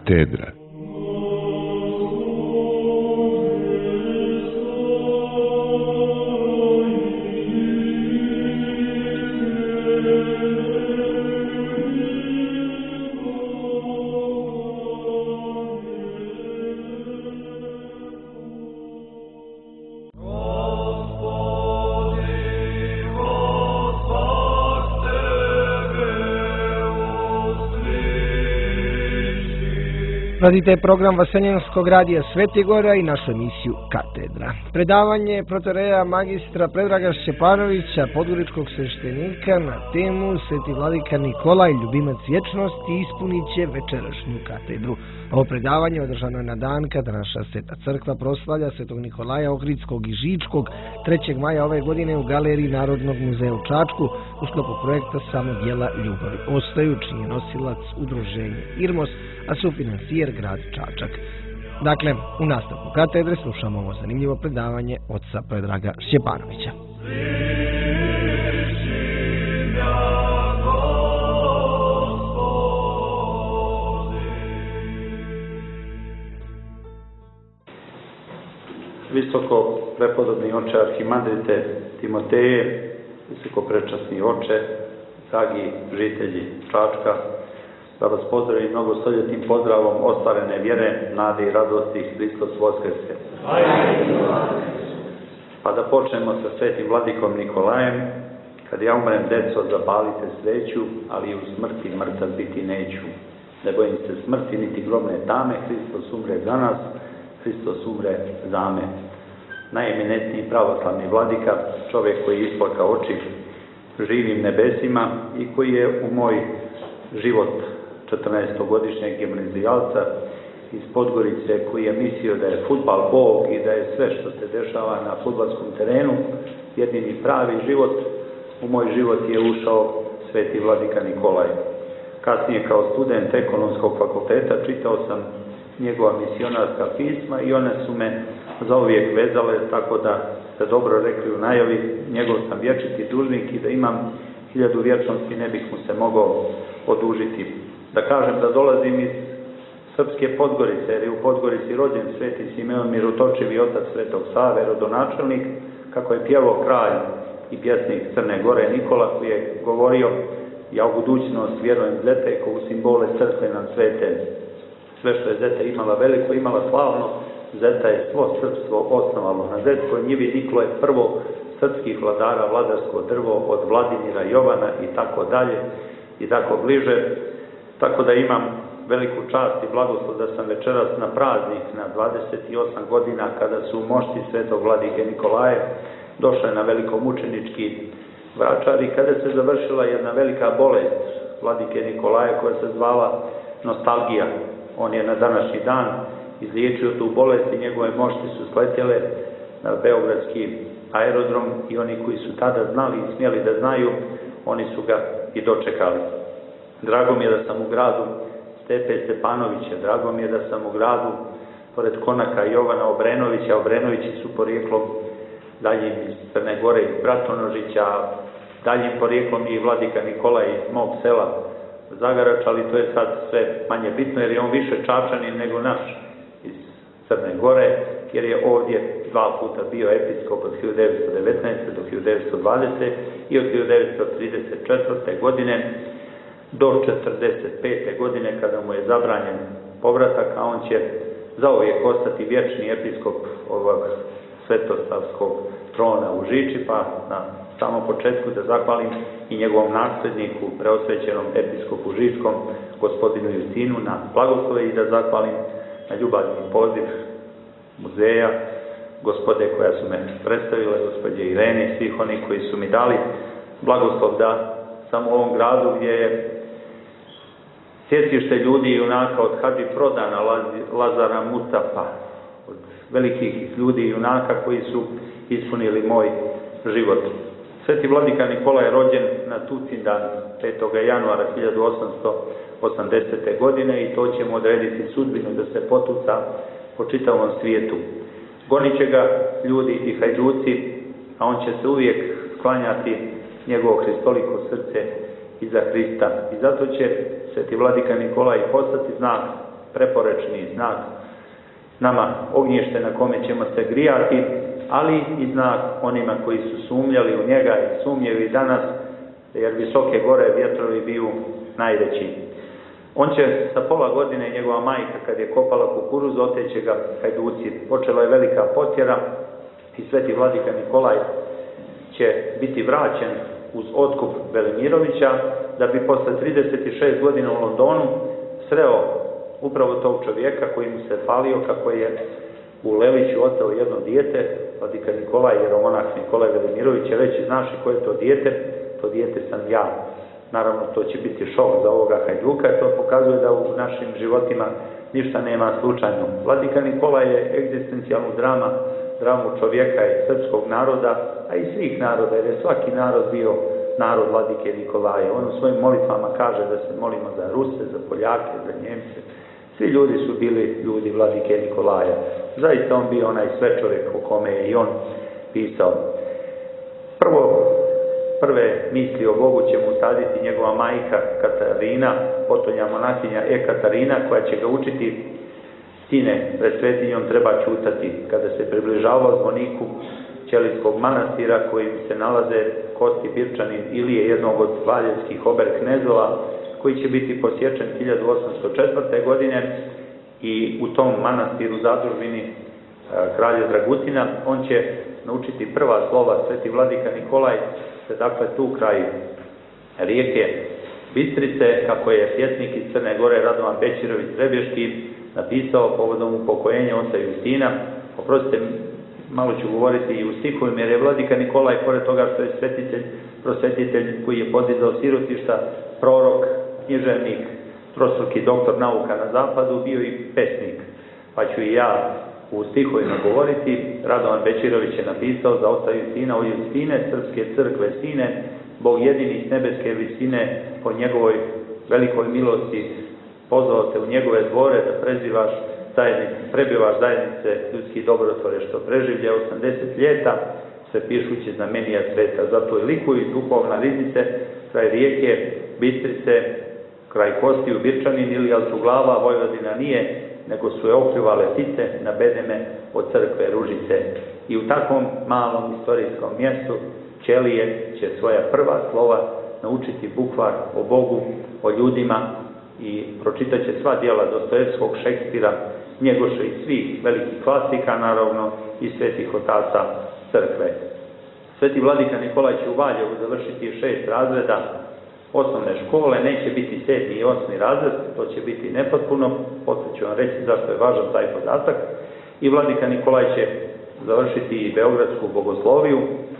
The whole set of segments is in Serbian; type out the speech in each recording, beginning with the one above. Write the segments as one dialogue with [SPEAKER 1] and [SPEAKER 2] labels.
[SPEAKER 1] Katedra.
[SPEAKER 2] Pratite program Vaseljenskog radija Svetigora i našu emisiju Katedra. Predavanje protoreja magistra Predraga Šćepanovića, podgoričkog sveštenika, na temu Sveti vladika Nikolaj, ljubimac vječnosti, ispunit će večerašnju katedru. Ovo predavanje održano je na dan kada naša Sveta crkva proslavlja Svetog Nikolaja Ohridskog i Žičkog 3. maja ove godine u Galeriji Narodnog muzeja u Čačku u sklopu projekta Samo djela ljubavi ostaju, čiji je nosilac udruženje Irmos, a sufinancijer grad Čačak. Dakle, u nastavku katedre slušamo ovo zanimljivo predavanje oca Predraga Šćepanovića.
[SPEAKER 3] Visoko prepodobni oče arhimandrite Timoteje, visoko prečasni oče, dragi žitelji Čačka, da vas pozdravim mnogostoljetnim pozdravom ostvarene vjere, nade i radosti, Hristos Voskrese. Pa da počnemo sa svetim vladikom Nikolajem. Kad ja umrem, deco, zapalite sveću, ali u smrti mrtav biti neću. Ne bojim se smrti, niti grobne tame, Hristos umre za nas, Hristos umre za me. Najeminentniji pravoslavni vladika, čovjek koji isplaka oči živim nebesima i koji je u moj život 14-godišnjeg gimnazijalca iz Podgorice, koji je mislio da je fudbal Bog i da je sve što se dešava na fudbalskom terenu jedini pravi život, u moj život je ušao sveti vladika Nikolaj. Kasnije kao student ekonomskog fakulteta čitao sam njegova misionarska pisma i one su me zauvijek vezale, tako da ste dobro rekli u najavi, njegov sam vječiti dužnik i da imam 1000 vječnosti ne bih mu se mogao odužiti. Da kažem da dolazim iz srpske Podgorice, jer je u Podgorici rođen sveti Simeon Mirotočivi, otac Svetog Save, rodonačelnik, kako je pjevao kralj i pjesnik Crne Gore Nikola, koji je govorio: ja u budućnost vjerujem zete, ko u simbole crkve nam svete. Sve što je zeta imala veliko, imala slavno, zeta je svo srpstvo osnovalo. Na zetskoj njivi niklo je prvo srpskih vladara vladarsko drvo od Vladimira Jovana i tako dalje i tako bliže. Tako da imam veliku čast i blagoslov da sam večeras na praznik na 28 godina, kada su u mošti svetog vladike Nikolaje došle na velikomučenički Vračar i kada se završila jedna velika bolest vladike Nikolaje koja se zvala nostalgija. On je na današnji dan izliječio tu bolest i njegove mošti su sletjele na beogradski aerodrom i oni koji su tada znali i smjeli da znaju, oni su ga i dočekali. Drago mi je da sam u gradu Stepe Stepanovića, drago mi je da sam u gradu pored konaka Jovana Obrenovića. Obrenovići su porijeklom daljim iz Crne Gore, iz Bratonožića, daljim porijeklom i vladika Nikolaj iz mog sela Zagarač, ali to je sad sve manje bitno jer je on više Čačanin nego naš iz Crne Gore, jer je ovdje 2 puta bio episkop od 1919. do 1920. i od 1934. godine do 1945. godine kada mu je zabranjen povratak, a on će zauvijek ostati vječni episkop ovog svetosavskog trona u Žiči, pa na samom početku da zahvalim i njegovom nasljedniku, preosvećenom episkopu Žičkom, gospodinu Justinu, na blagoslove i da zahvalim na ljubavni poziv muzeja, gospode koja su me predstavile, gospođe Irene, svih onih koji su mi dali blagoslov da sam u ovom gradu gdje je sjecište ljudi i junaka od Hadži Prodana, Lazara Mustafa, od velikih ljudi i junaka koji su ispunili moj život. Sveti vladika Nikola je rođen na Tucindan 5. januara 1880. godine i to će mu odrediti sudbinu da se potuca po čitavom svijetu. Gonit će ga ljudi i hajduci, a on će se uvijek sklanjati njegovo hristoliko srce iza Hrista. I zato će sveti vladika Nikolaj postati znak preporečni znak, nama ognjište na kome ćemo se grijati, ali i znak onima koji su sumnjali u njega i sumnjevi danas, jer visoke gore vjetrovi biju najveći. On će sa pola godine, njegova majka, kad je kopala kukuruz, oteće ga Hajduci. Počela je velika potjera i sveti vladika Nikolaj će biti vraćen uz otkup Velimirovića, da bi posle 36 godina u Londonu sreo upravo tog čovjeka koji mu se falio kako je u Leliću oteo jedno dijete, vladika Nikolaj, jeromonah Nikolaj Velimirović, je reći, znaš li ko je to dijete sam ja. Naravno, to će biti šok za ovoga Hajduka, to pokazuje da u našim životima ništa nema slučajno. Vladika Nikolaj je egzistencijalnu dramu čovjeka i srpskog naroda, a i svih naroda, jer je svaki narod bio narod vladike Nikolaja. On u svojim molitvama kaže da se molimo za Ruse, za Poljake, za Njemce. Svi ljudi su bili ljudi vladike Nikolaja. Zaista on bio onaj svečovjek o kome je i on pisao. Prve misli o Bogu će mu usaditi njegova majka Katarina, potonja monahinja Katarina, koja će ga učiti: sine, pred svetinjom treba ćutati. Kada se približavao zvoniku Ćelijskog manastira, kojim se nalaze kosti Birčanin Ilije, jednog od valjevskih oberknezova, koji će biti posječen 1804. godine, i u tom manastiru zadužbini kralja Dragutina, on će naučiti prva slova. Sveti vladika Nikolaj se dakle tu kraj rijeke Bistrice, kako je pjesnik iz Crne Gore Radovan Bećirović Trebješki napisao povodom upokojenja oca Justina. Oprostite, malo ću govoriti i u stihovima, jer je vladika Nikolaj, pored toga što je prosvetitelj koji je podizao sirotišta, prorok, književnik, trostruki doktor nauka na zapadu, bio i pesnik. Pa ću i ja u stihovima govoriti. Radovan Bećirović je napisao za oca Justina: o Justine, srpske crkve sine, Bog jedini s nebeske visine, po njegovoj velikoj milosti pozvao te u njegove dvore da prebivaš zajednice ljudskih dobrotvore, što preživlja 80 ljeta, sve pišući znamenija sveta. Zato je likuju duhovna riznice kraj rijeke Bistrice, kraj kostiju Birčanin ili Altuglava, Vojvodina nije, nego su je okljuvale ptice na bedeme od crkve Ružice. I u takvom malom istorijskom mjestu Ćelije će svoja prva slova naučiti bukvar o Bogu, o ljudima, i pročitat će sva djela Dostojevskog, Šekspira, Njegoša i svih velikih klasika, naravno i svetih otaca crkve. Sveti vladika Nikolaj će u Valjevu završiti 6 razreda osnovne škole, neće biti 7. i 8. razred, to će biti nepotpuno, poslije ću vam reći zašto je važan taj podatak. I vladika Nikolaj će završiti i Beogradsku bogosloviju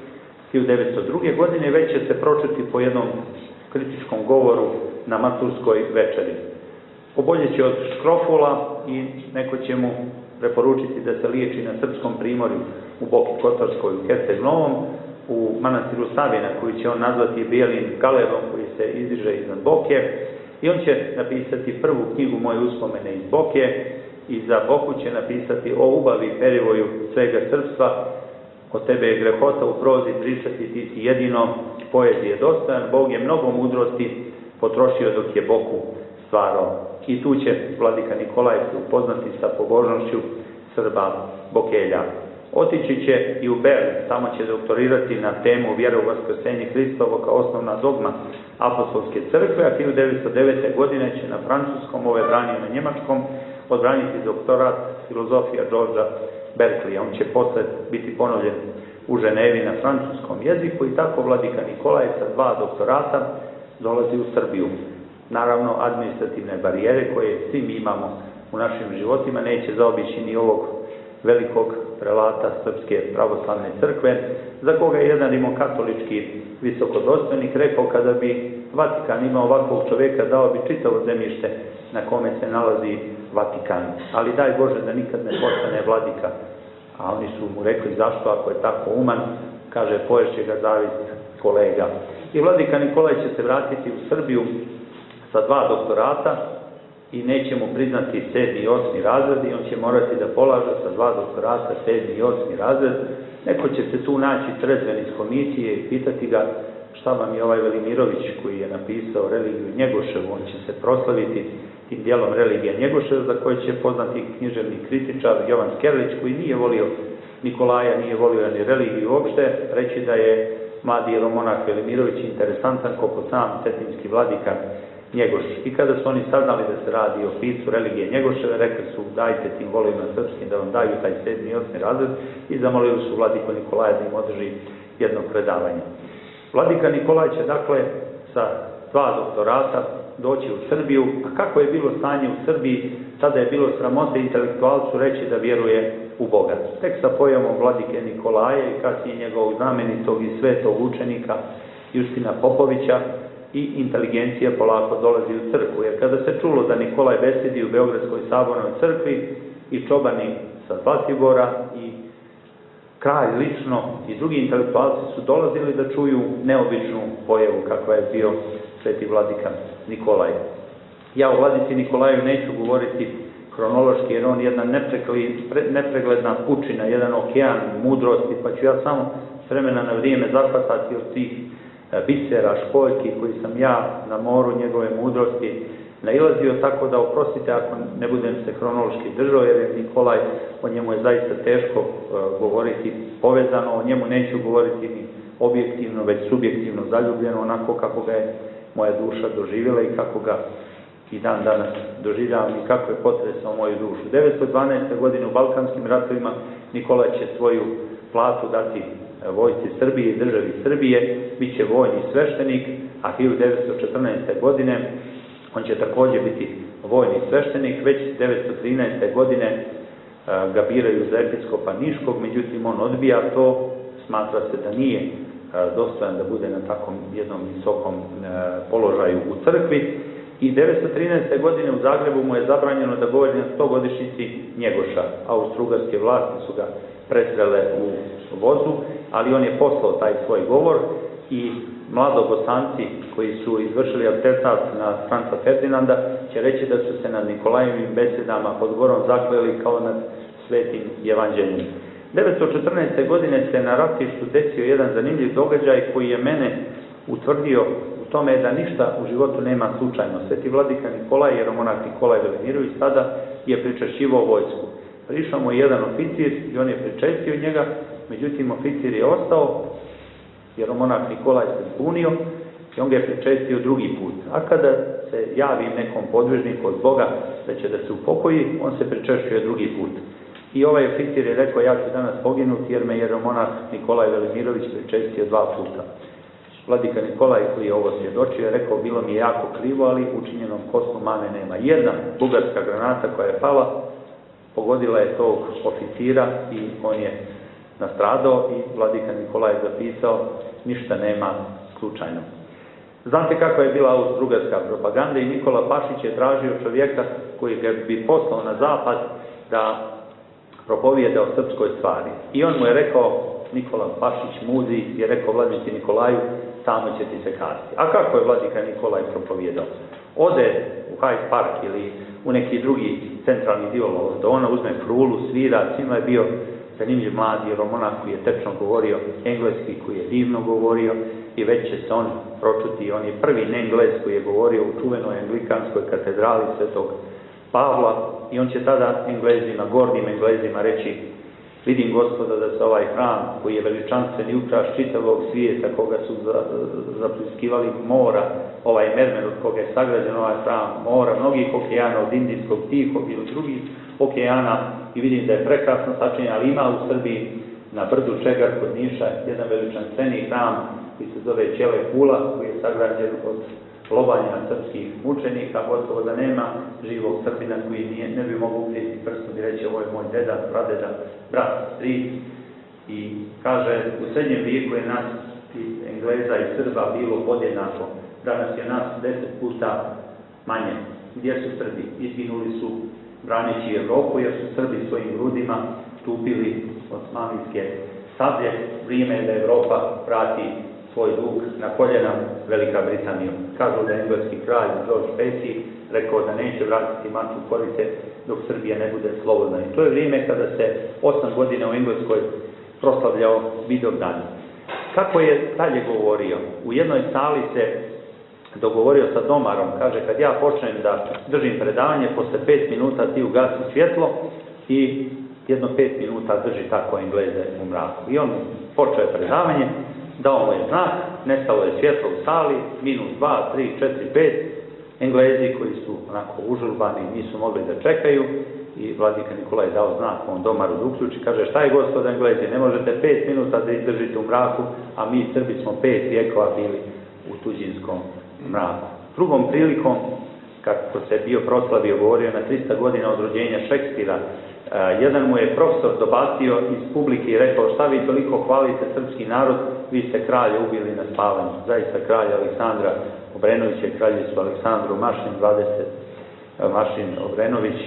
[SPEAKER 3] 1902. godine, već će se pročuti po jednom kritičkom govoru na maturskoj večeri. Oboljeće od škrofula i neko će mu preporučiti da se liječi na Srpskom primorju u Boki Kotorskoj, u Herceg Novom, u manastiru Savina, koji će on nazvati Bijelim Galebom, koji se izdiže iznad Boke, i on će napisati prvu knjigu Moje uspomene iz Boke, i za Boku će napisati o ubavi i perivoju svega srpstva. Od tebe je grehota u prozi pričati, ti si jedino poezije dostojan, Bog je mnogo mudrosti potrošio dok je Boku stvarao. I tu će vladika Nikolaj se upoznati sa pobožnošću Srba Bokelja. Otići će i u Berlin, tamo će doktorirati na temu vjere u vaskrsenje Hristovo kao osnovna dogma apostolske crkve, a 1909. godine će na francuskom, ove branio na njemačkom, odbraniti doktorat filozofija Georgea Berkelija. On će posle biti ponovljen u Ženevi na francuskom jeziku, i tako vladika Nikolaj sa 2 doktorata dolazi u Srbiju. Naravno, administrativne barijere koje svi mi imamo u našim životima neće zaobići ni ovog velikog prelata Srpske pravoslavne crkve, za koga je jedan rimokatolički visokodostojnik rekao: kada bi Vatikan imao ovakvog čovjeka, dao bi čitavo zemljište na kome se nalazi Vatikan. Ali daj Bože da nikad ne postane vladika. A oni su mu rekli: zašto, ako je tako uman? Kaže: poješće ga zavist kolega. I vladika Nikolaj će se vratiti u Srbiju sa 2 doktorata i neće mu priznati 7. i 8. razred, i on će morati da polaže sa 2 doktorata 7. i 8. razred. Neko će se tu naći trezven iz komisije i pitati ga: šta vam je ovaj Velimirović koji je napisao religiju Njegoševu? On će se proslaviti tim dijelom religije Njegoševa, za koje će poznati književni kritičar Jovan Skerlić, koji nije volio Nikolaja, nije volio ni religiju uopšte, reći da je mladi jeromonah Velimirović interesantan koliko sam cetinjski vladika Njegoš. I kada su oni saznali da se radi o piscu religije Njegoševe, rekli su dajte tim volovima srpskim da vam daju taj 7. i 8. razred i zamolili su vladiku Nikolaja da im održi jedno predavanje. Vladika Nikolaj će dakle sa 2 doktorata doći u Srbiju, a kako je bilo stanje u Srbiji, tada je bilo sramote intelektualcu reći da vjeruje u Boga. Tek sa pojavom vladike Nikolaja i kasnije njegovog znamenitog i svetog učenika Justina Popovića i inteligencija polako dolazi u crkvu. Jer kada se čulo da Nikolaj besedi u Beogradskoj sabornoj crkvi i čobani sa Zlatibora i kralj lično i drugi intelektualci su dolazili da čuju neobičnu pojavu kakva je bio sveti vladika Nikolaj. Ja o vladici Nikolaju neću govoriti hronološki, jer on je jedna nepregledna pučina, jedan okean mudrosti, pa ću ja samo s vremena na vrijeme zahvatati od tih bisera, školjki koji sam ja na moru njegove mudrosti nailazio, tako da oprostite ako ne budem se hronološki držao, jer je Nikolaj, o njemu je zaista teško govoriti povezano, o njemu neću govoriti ni objektivno, već subjektivno zaljubljeno, onako kako ga je moja duša doživjela i kako ga i dan danas doživljavam i kako je potresao moju dušu. 1912. godine u Balkanskim ratovima Nikolaj će svoju platu dati vojsci Srbije i državi Srbije, bit će vojni sveštenik, a 1914. godine on će također biti vojni sveštenik. Već 1913. godine ga biraju za episkopa Niškog, međutim on odbija to, smatra se da nije dostojan da bude na takvom jednom visokom položaju u crkvi. I 1913. godine u Zagrebu mu je zabranjeno da govori na 100-godišnjici Njegoša. Austro-ugarske vlasti su ga presrele u vozu, ali on je poslao taj svoj govor i mladobosanci koji su izvršili atentat na Franca Ferdinanda će reći da su se nad Nikolajevim besedama pod gorom zakleli kao nad svetim evanđeljem. 1914. godine se na ratištu desio jedan zanimljiv događaj koji je mene utvrdio u tome da ništa u životu nema slučajno. Sveti vladika Nikolaj, jeromonah Nikolaj Velimirović, tada je pričešćivao vojsku. Prišao mu je jedan oficir i on je pričestio njega, međutim oficir je ostao, jeromonah Nikolaj se zbunio i on ga je pričestio drugi put. A kada se javi nekom podvižniku od Boga da će da se upokoji, on se pričešćuje drugi put. I ovaj oficir je rekao, ja ću danas poginuti jer me jeromonah Nikolaj Velimirović pričestio 2 puta. Vladika Nikolaj, koji je ovo svjedočio, je rekao, bilo mi je jako krivo, ali učinjenom poslu mane nema. Jedna bugarska granata koja je pala, pogodila je tog oficira i on je nastradao i vladika Nikolaj je zapisao, ništa nema slučajno. Znate kakva je bila austro-ugarska propaganda i Nikola Pašić je tražio čovjeka koji ga bi poslao na zapad da propovijeda o srpskoj stvari. I on mu je rekao, Nikola Pašić mudri je rekao vladici Nikolaju, tamo će ti se kazati. A kako je vladika Nikolaj propovijedao? Ode u Hyde Park ili u neki drugi centralni dio Londona, uzme frulu, svira, svima je bio zanimljiv mladi jeromonah koji je tečno govorio engleski, koji je divno govorio i već će se on pročuti. On je prvi Englez koji je govorio u čuvenoj anglikanskoj katedrali Svetog Pavla i on će tada Englezima, gornjim Englezima reći, vidim gospodo da se ovaj hram koji je veličanstven i ukraš čitavog svijeta koga su zapliskivali mora, ovaj mermer od koga je sagrađen ovaj hram mora, mnogih okeana od Indijskog, Tihog ili drugih okeana i vidim da je prekrasno sačinjen, ali ima u Srbiji na brdu Čegar kod Niša jedan veličanstveni hram koji se zove Ćele Kula, koji je sagrađen od lobanja srpskih mučenika, gotovo da nema živog Srbina koji ne bi mogu uprijeti prstom i reći ovo je moj deda, pradeda, brat, stric. I kaže, u srednjem vijeku je nas i Engleza i Srba bilo podjednako. Danas je nas 10 puta manje. Gdje su Srbi? Izginuli su braneći Evropu jer su Srbi svojim grudima stupili osmanlijske sablje. Vrijeme je da Evropa vrati svoj dug na koljena Velika Britanija. Kažu da je engleski kralj George V rekao da neće vratiti maču korice dok Srbija ne bude slobodna. I to je vrijeme kada se 8 godina u Engleskoj proslavljao Vidovdan. Kako je dalje govorio? U jednoj sali se dogovorio sa domarom, kaže, kad ja počnem da držim predavanje, posle 5 minuta ti ugasi svjetlo i jedno 5 minuta drži tako Engleze u mraku. I on počeo je predavanje, dao mu je znak, nestalo je svjetlo u sali, minut, 2, 3, 4, 5, Englezi koji su onako užurbani, nisu mogli da čekaju i vladika Nikolaj je dao znak on domaru da uključi, kaže, šta je gospod Englezi, ne možete 5 minuta da izdržite u mraku, a mi Srbi smo 5 vijekova bili u tuđinskom mraku. Drugom prilikom, kako se bio proslavio, govorio na 300 godina od rođenja Šekspira, jedan mu je profesor dobacio iz publike i rekao, šta vi toliko hvalite srpski narod, vi ste kralja ubili na spavanju. Zaista kralja Aleksandra Obrenovića, kraljicu Aleksandru Mašin Obrenović,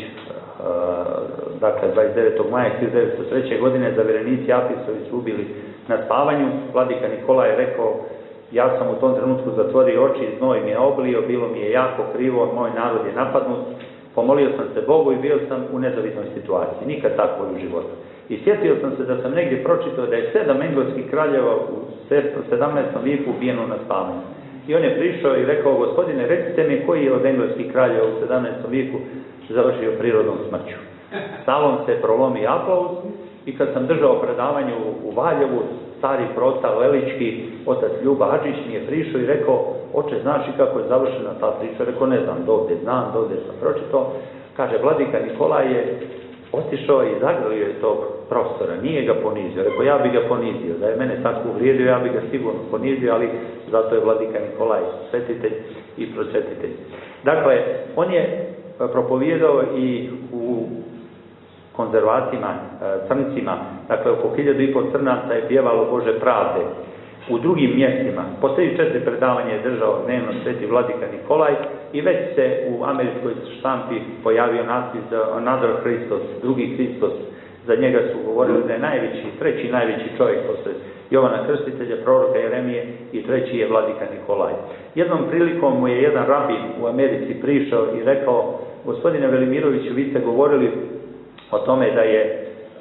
[SPEAKER 3] dakle 29. maja 1903. godine zaverenici Apisovi su ubili na spavanju. Vladika Nikolaj je rekao, ja sam u tom trenutku zatvorio oči, znoj mi je oblio, bilo mi je jako krivo, moj narod je napadnut, pomolio sam se Bogu i bio sam u nezavidnoj situaciji, nikad tako u životu. I sjetio sam se da sam negdje pročitao da je 7 engleskih kraljeva u 17. vijeku ubijeno na spavanju. I on je prišao i rekao, gospodine, recite mi koji je od engleskih kraljeva u 17. vijeku završio prirodnom smrću. Salom se prolomi aplauz i kad sam držao predavanje u Valjevu, stari prota Lelički, otac Ljuba Hadžić mi je prišao i rekao, oče, znaš i kako je završena ta priča? Rekao, ne znam, dovde znam, dovde sam pročitao. Kaže, vladika Nikolaj je otišao i zagrlio je tog profesora, nije ga ponizio. Rekao, ja bi ga ponizio, da je mene tako uvrijedio, ja bi ga sigurno ponizio, ali zato je vladika Nikolaj svetitelj i prosvetitelj. Dakle, on je propovijedao i u konzervatima, crncima, dakle oko 1500 crnaca je pjevalo Bože pravde. U drugim mjestima, po 3-4 predavanja je držao dnevno sveti vladika Nikolaj i već se u američkoj štampi pojavio natpis Another Hristos, drugi Hristos. Za njega su govorili da je najveći, treći najveći čovjek posle Jovana Krstitelja, proroka Jeremije, i treći je vladika Nikolaj. Jednom prilikom mu je jedan rabin u Americi prišao i rekao, gospodine Velimiroviću, vi ste govorili o tome da je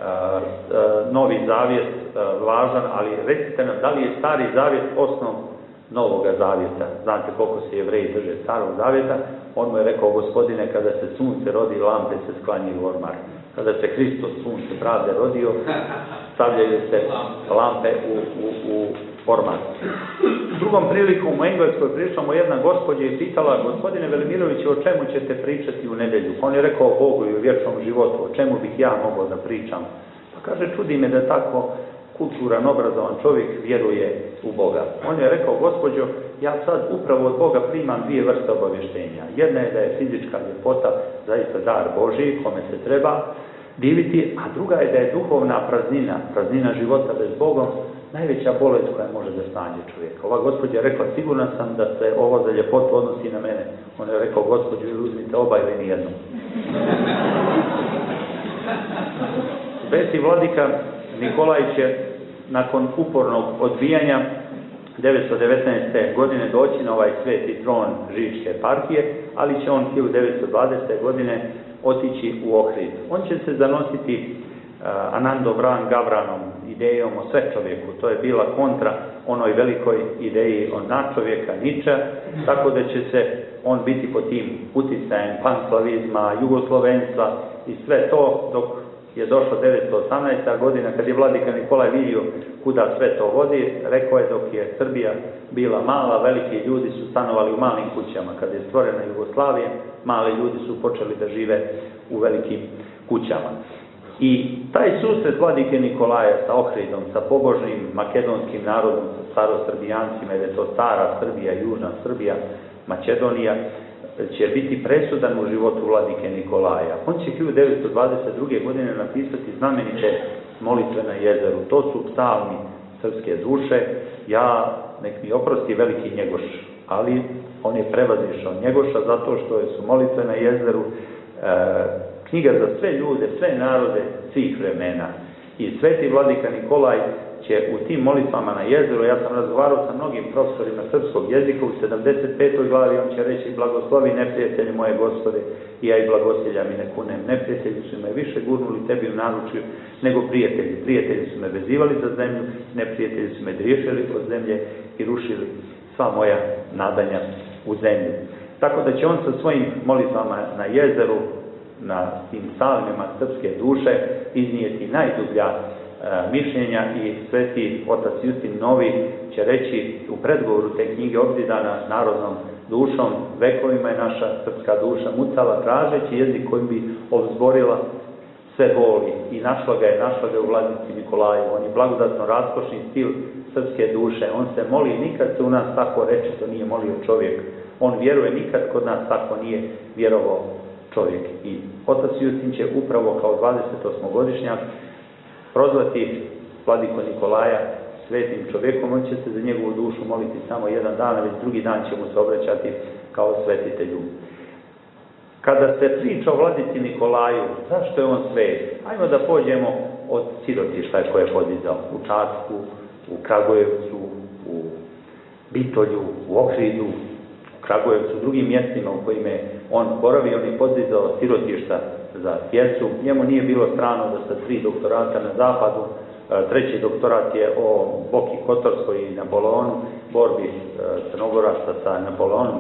[SPEAKER 3] Novi Zavjet važan, ali recite nam, da li je Stari Zavjet osnov Novoga Zavjeta? Znate koliko se Jevreji drže Starog Zavjeta? On mu je rekao, gospodine, kada se sunce rodi, lampe se sklanjaju u ormar. Kada se Hristos, sunce pravde, rodio, stavljaju se lampe u ormar. Drugom prilikom u Engleskoj prišla mu jedna gospođa i pitala, gospodine Velimiroviću, o čemu ćete pričati u nedjelju? On je rekao o Bogu i o vječnom životu, o čemu bih ja mogao da pričam? Pa kaže, čudi me da tako kulturan, obrazovan čovjek vjeruje u Boga. On je rekao, gospođo, ja sad upravo od Boga primam 2 vrste obavještenja. Jedna je da je fizička ljepota zaista dar Božiji, kome se treba diviti, a druga je da je duhovna praznina života bez Bogom, najveća bolest koja može da snađe čovjeka. Ova gospođa je rekla, siguran sam da se ovo za ljepotu odnosi na mene. On je rekao, gospođo, vi uzmite oba ili nijedno. Sveti vladika Nikolaj će nakon upornog odbijanja 919. godine doći na ovaj sveti tron Žičke eparhije, ali će on 1920. godine otići u Ohrid. On će se zanositi Anando Bran Gavranom, idejom o svečovjeku. To je bila kontra onoj velikoj ideji o nadčovjeka Niča, tako da će se on biti pod tim uticajem panslavizma, jugoslovenstva i sve to dok je došlo 918. godina, kad je vladika Nikolaj vidio kuda sve to vodi, rekao je dok je Srbija bila mala, veliki ljudi su stanovali u malim kućama. Kad je stvorena Jugoslavija, mali ljudi su počeli da žive u velikim kućama. I taj susret vladike Nikolaja sa Ohridom, sa pobožnim makedonskim narodom, sa starosrbijancima, jer je to stara Srbija, južna Srbija, Makedonija, će biti presudan u životu vladike Nikolaja. On će 1922. godine napisati znamenite molitve na jezeru. To su psalmi srpske duše. Ja, nek mi oprosti veliki Njegoš, ali on je prevazišao Njegoša zato što su molitve na jezeru knjiga za sve ljude, sve narode, svih vremena. I sveti vladika Nikolaj će u tim molitvama na jezeru, ja sam razgovarao sa mnogim profesorima srpskog jezika, u 75. glavi on će reći, blagoslovi neprijatelji moje Gospode, i ja i blagosilja mi ne kunem. Neprijatelji su me više gurnuli tebi u naručju nego prijatelji. Prijatelji su me vezivali za zemlju, neprijatelji su me driješili od zemlje i rušili sva moja nadanja u zemlju. Tako da će on sa svojim molitvama na jezeru, na tim psalmima srpske duše iznijeti najdublja mišljenja i sveti otac Justin Novi će reći u predgovoru te knjige obzidana narodnom dušom, vekovima je naša srpska duša mucala tražeći jezik kojim bi obzborila sve boli i našla ga u vladici Nikolaju. On je blagodatno raskošni stil srpske duše. On se moli, nikad se u nas tako reče, to nije molio čovjek. On vjeruje, nikad kod nas tako nije vjerovao čovjek. I otac Justin će upravo kao 28-godišnjak prozvati vladiku Nikolaja svetim čovjekom. On će se za njegovu dušu moliti samo jedan dan, a već drugi dan će mu se obraćati kao svetitelju. Kada se priča o vladici Nikolaju, zašto je on svet? Ajmo da pođemo od sirotišta koje je podizao u Čačku, u Kragujevcu, u Bitolju, u Ohridu, u Kragujevcu, u drugim mjestima u kojima je on boravio. On je podizao sirotišta za djecu. Njemu nije bilo strano da sa 3 doktorata na zapadu, 3. doktorat je o Boki Kotorskoj i Napoleonu, borbi Crnogoraca sa Napoleonom,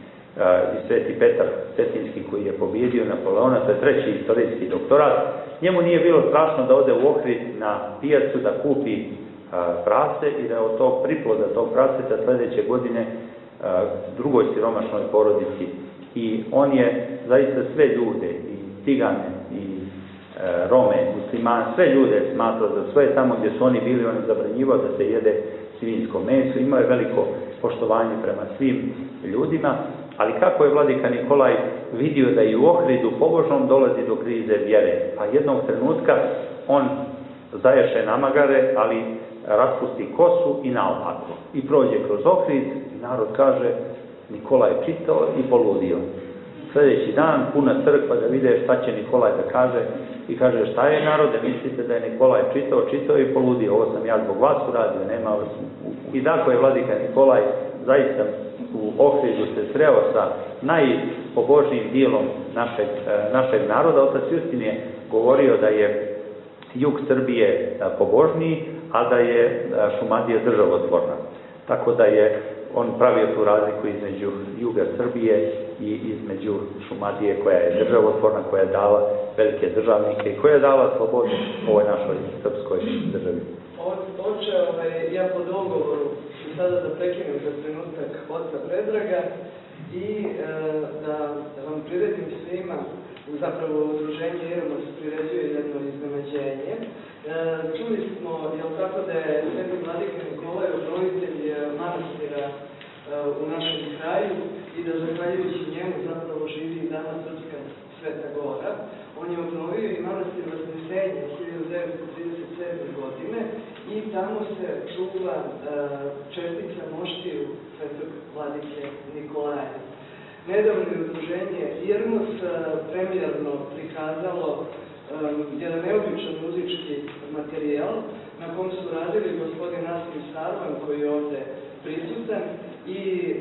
[SPEAKER 3] i sveti Petar Cetinski koji je pobjedio Napoleona, to je 3. istorijski doktorat. Njemu nije bilo strašno da ode u Ohrid na pijacu da kupi prase i da od tog priploda tog praseta sljedeće godine drugoj siromašnoj porodici. I on je zaista sve ljude, i cigane, i Rome, muslimane, sve ljude smatrao za svoje. Tamo gdje su oni bili, on je zabranjivao da se jede svinjsko meso. Imao je veliko poštovanje prema svim ljudima. Ali kako je vladika Nikolaj vidio da i u Ohridu pobožnom dolazi do krize vjere, a jednog trenutka on zaješe namagare, ali raspusti kosu i naopako. I prođe kroz Ohrid i narod kaže Nikolaj je čitao i poludio. Sljedeći dan puna crkva da vide šta će Nikolaj da kaže i kaže šta je narode, mislite da je Nikolaj čitao i poludio, ovo sam ja zbog vas uradio, nema vas. I tako je vladika Nikolaj zaista u Ohridu se sreo sa najpobožnijim dijelom našeg naroda. Otac Justin je govorio da je jug Srbije pobožniji, a da je Šumadija državotvorna. Tako da je on pravio tu razliku između juga Srbije i između Šumadije koja je državotvorna, koja je dala velike državnike i koja je dala slobodu ovoj našoj srpskoj državi.
[SPEAKER 2] Oče, ja po dogovoru sada da prekinem za trenutak oca Predraga i da vam priredim svima, zapravo udruženje Irmos priređuje jedno iznenađenje. Čuli smo, jel tako, da je sveti vladika Nikolaj obnovitelj manastira u našem kraju i da zahvaljujući njemu zapravo živi i danas srpska Sveta Gora. On je obnovio i manastir Vasnesenje 1937. godine i tamo se čuva čestica moštiju svetog vladike Nikolaja. Nedavno je udruženje Irmos premijerno prikazalo jedan neobičan muzički materijal na kom su radili gospodin Nasim Sarvan koji je ovdje prisutan i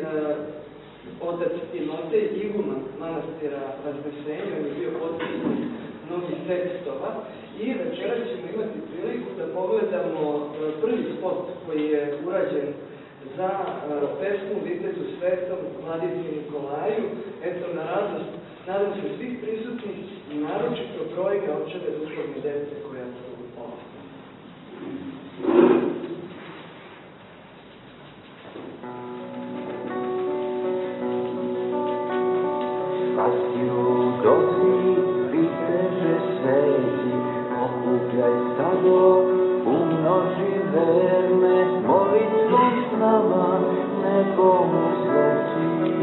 [SPEAKER 2] otac Timotej, iguman manastira Vasnesenje. On je bio potpisnik mnogih tekstova i večeras ćemo imati priliku da pogledamo prvi spot koji je urađen za pesmu Vitezu svetom Vladici Nikolaju. Eto, na radost, nadam se svih prisutnih i naročito brojne očeve duhovne djece koja su ovdje.
[SPEAKER 1] Spasiru dobri, Viteže sveti, okupljaj stado, umnoži verne, molitvom s nama, nekomu sveći.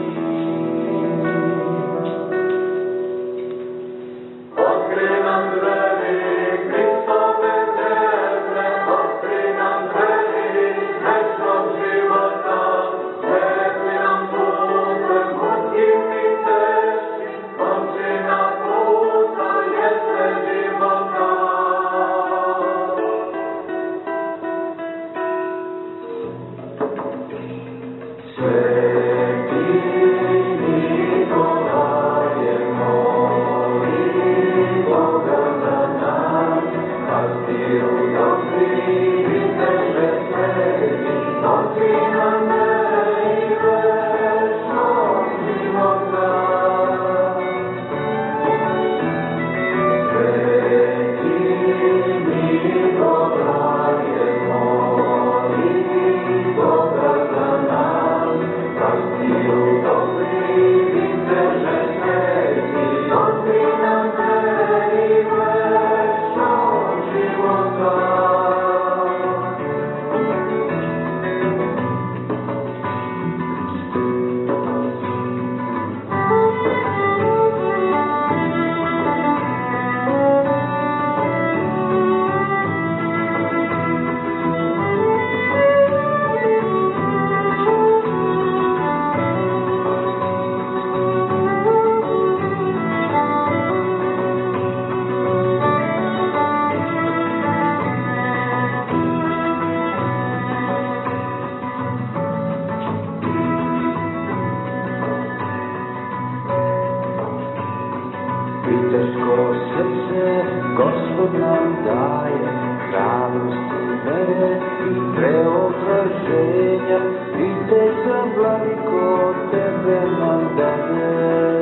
[SPEAKER 1] Otkri nam dveri, Hristove zemlje, otkri nam dveri, večnog života, svetli nam putem, mutskim i teškim, končina puta, jeste života. Sve Gospod nam daje hrabrost i preobraženja, videj se vladiko, tebe nam daje.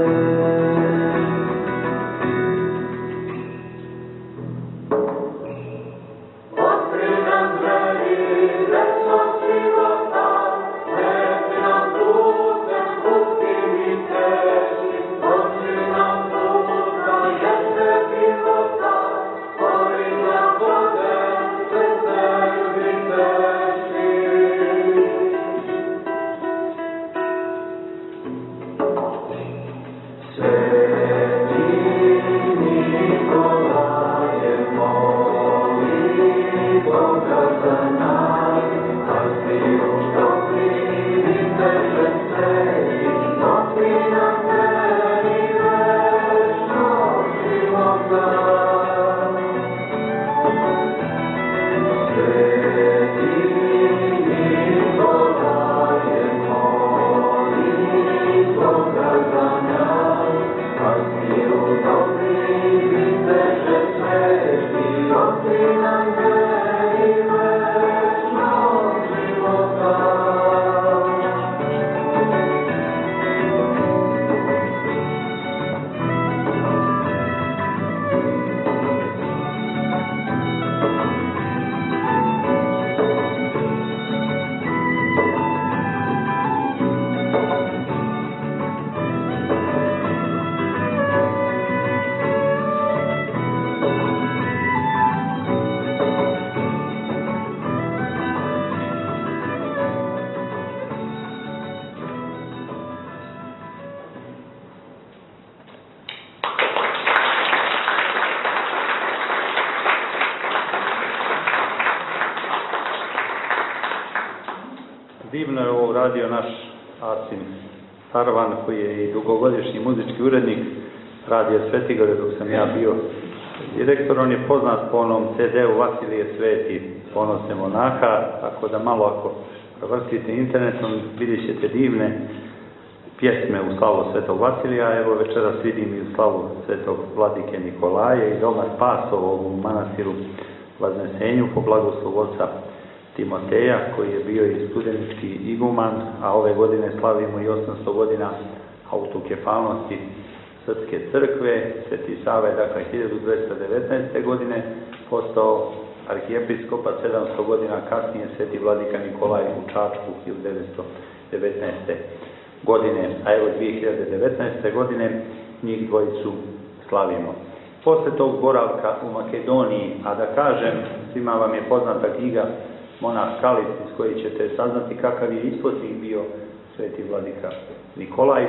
[SPEAKER 3] Divno je ovo uradio naš Asim Sarvan, koji je i dugogodišnji muzički urednik radija Svetigore dok sam ja bio direktor. On je poznat po onom CD-u Vasilije Sveti, Ponosne monaha, tako da malo ako vrtite internetom vidjet ćete divne pjesme u slavu Svetog Vasilija. Evo večeras vidim i u slavu Svetog Vladike Nikolaja i doma Spasovo u manastiru Vaznesenju po blagoslovu oca Timoteja, koji je bio i studenički iguman, a ove godine slavimo i 800 godina autokefalnosti Srpske crkve. Sveti Sava je dakle 1219. godine postao arhijepiskop, a 700 godina kasnije Sveti Vladika Nikolaj u Čačku 1919. godine, a evo 2019. godine njih dvojicu slavimo. Posle tog boravka u Makedoniji, a da kažem, svima vam je poznata knjiga Monah Kalis, iz koje ćete saznati kakav je isposnik bio Sveti Vladika Nikolaj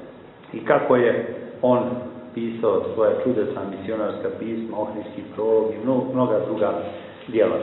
[SPEAKER 3] i kako je on pisao svoja čudesna misionarska pisma, Ohridski prolog i mnoga druga djela.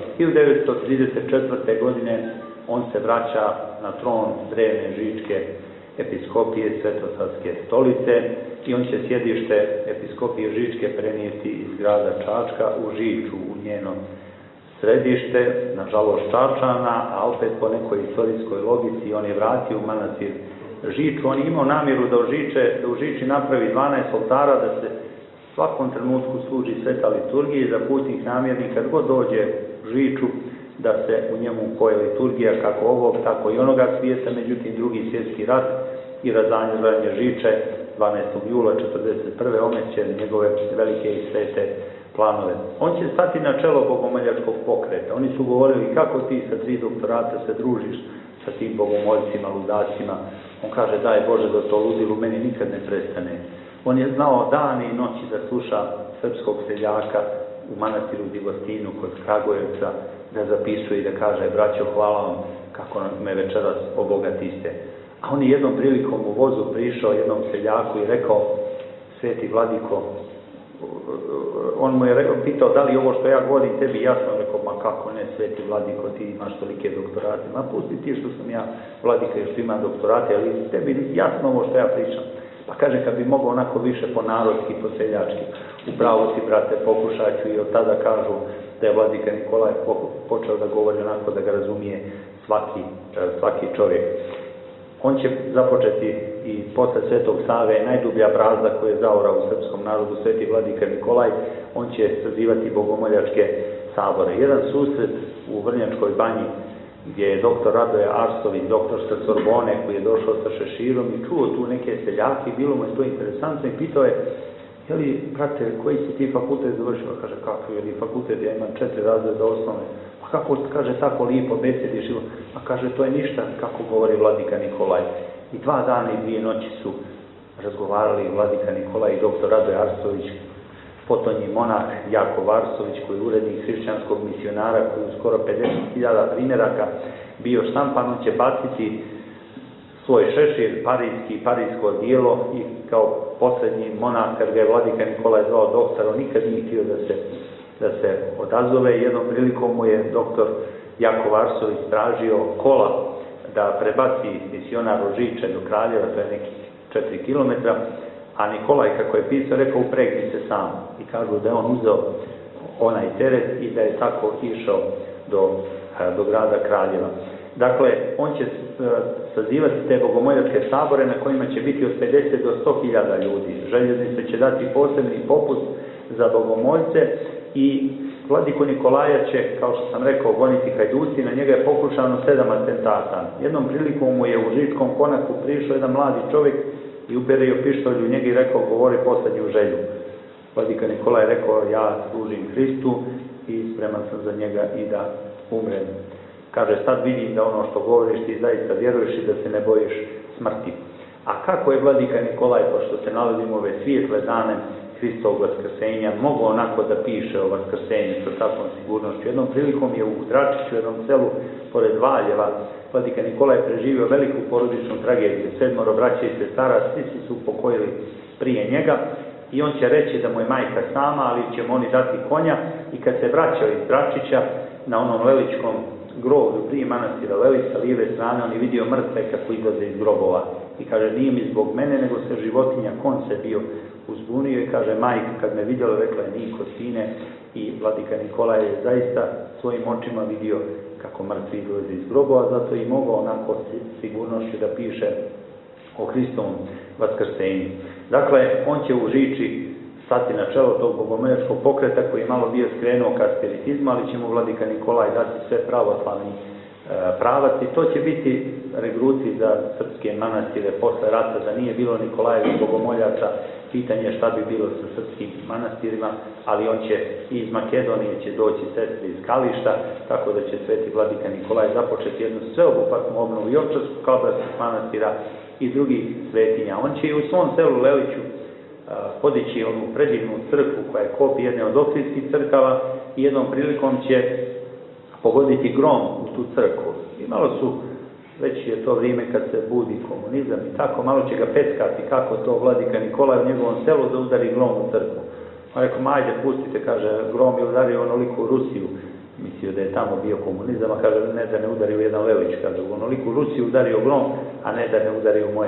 [SPEAKER 3] 1934. godine on se vraća na tron drevne žičke episkopije Svetosavske stolice i on će sjedište episkopije Žičke prenijeti iz grada Čačka u Žiču, u njeno središte, nažalost Čačana, a opet po nekoj istorijskoj logici on je vratio u manastir Žiču. On je imao namjeru da u Žiči napravi 12 oltara, da se svakom trenutku služi sveta liturgija i za putnih namjernika kad god dođe u Žiču da se u njemu poje liturgija kako ovog, tako i onoga svijeta. Međutim, Drugi svjetski rat i razaranje Žiče 12. jula 1941. omeće njegove velike i svete planove. On će stati na čelo bogomoljačkog pokreta. Oni su govorili kako ti sa 3 doktorata se družiš sa tim bogomoljcima, ludacima. On kaže, daj Bože da to ludilo meni nikad ne prestane. On je znao dani i noći da sluša srpskog seljaka u manastiru Divostinu kod Kragujevca, da zapisuje i da kaže, braćo, hvala vam kako me večeras obogatiste. A on je jednom prilikom u vozu prišao jednom seljaku i rekao, Sveti Vladiko, on mu je pitao da li ovo što ja govorim tebi jasno, rekao, ma kako ne, Sveti Vladiko, ti imaš tolike doktorate, ma pusti ti što sam ja Vladika i što imam doktorate, ali tebi jasno ovo što ja pričam. Pa kaže, kad bi mogao onako više po narodski, po seljački, upravo si, brate, pokušat ću, i od tada kažu da je Vladika Nikolaj počeo da govori onako da ga razumije svaki čovjek. On će započeti i posle Svetog Save, najdublja brazda koju je zaorao u srpskom narodu, Sveti Vladika Nikolaj. on će sazivati bogomoljačke sabore. Jedan susret u Vrnjačkoj banji, gdje je doktor Radoje Arstović, doktor sa Sorbone, koji je došao sa šeširom i čuo tu neke seljake, bilo mu je to interesantno i pitao je: jeli, brate, koji si ti fakultet završio? Kaže, kako je li fakultet, ja imam 4 razreda osnovne. Pa kako, kaže, tako lijepo besediš? A kaže, to je ništa, kako govori vladika Nikolaj. I 2 dana i 2 noći su razgovarali vladika Nikolaj i doktor Radoje Arstović, potonji monah Jakov Arstović, koji je urednik hrišćanskog misionara, koji u skoro 50.000 primjeraka bio štampan. On će baciti svoj šešir, parijsko dijelo, i kao posljednji monah, kad ga je vladika Nikolaj zvao doktor, on nikad nije htio da se odazove. Jednom prilikom mu je doktor Jakov Arstović tražio kola da prebaci misionar od Žiče do Kraljeva, to je nekih 4 km, a Nikolaj, kako je pisao, rekao: upregni se sam. I kažu da je on uzeo onaj teret i da je tako išao do grada Kraljeva. Dakle, on će sazivati te bogomoljačke sabore na kojima će biti od 50 do 100.000 ljudi. Željeznice će dati posebni popust za bogomoljce i vladiku Nikolaja će, kao što sam rekao, goniti hajduci. Na njega je pokušano 7 atentata. Jednom prilikom mu je u Žičkom konaku prišao jedan mladi čovjek i uperio pištolj u njega i rekao: govori posljednju želju. Vladika Nikolaj je rekao: ja služim Hristu i spreman sam za njega i da umrem. Kaže: sad vidim da ono što govoriš ti zaista vjeruješ i da se ne bojiš smrti. A kako je vladika Nikolaj, pošto se nalazimo ove svijetle dane Hristovog vaskrsenja, mogao onako da piše o vaskrsenju sa takvom sigurnošću? Jednom prilikom je u Dračiću, jednom selu pored Valjeva, vladika Nikolaj je preživio veliku porodičnu tragediju. 7 braće i sestara, svi su upokojili prije njega, i on će reći da mu je majka sama, ali će mu oni dati konja. I kad se vraćao iz Dračića na onom leličkom groblju prije manastira Lelić, sa lijeve strane, on je vidio mrtve kako izlaze iz grobova. I kaže: nije mi zbog mene, nego se životinja konj se bio uzbunio. I kaže: majka kad me vidjela, rekla je: Niko, sine. I vladika Nikolaj je zaista svojim očima vidio kako mrtvi izlaze iz grobova, zato i mogao onako sigurnošću da piše o Hristovom vaskrsenju. Dakle, on će u Žiči stati na čelo tog bogomoljačkog pokreta koji je malo bio skrenuo ka spiritizmu, ali će mu vladika Nikolaj dati sve pravoslavni pravac, i to će biti regruci za srpske manastire posle rata. Da nije bilo Nikolajevih bogomoljača, pitanje šta bi bilo sa srpskim manastirima, ali on će iz Makedonije će doći sestri iz Kališta, tako da će sveti vladika Nikolaj započeti jednu sveobuhvatnu obnovu i Ovčarskog Kalbarskog manastira i drugih svetinja. On će i u svom selu Leliću podići onu predivnu crkvu koja je kopija jedne od okrijskih crkava, i jednom prilikom će pogoditi grom u tu crkvu. I malo su, već je to vrijeme kad se budi komunizam i tako, malo će ga peckati kako to vladika Nikolaj u njegovom selu da udari grom u crkvu. On rekao: ajde, pustite, kaže, grom je udario onoliko u Rusiju. Mislio da je tamo bio komunizam, a kaže: ne, da ne udari u jedan Lelić, kaže, u onoliko Rusiju udario grom, a ne da ne udari u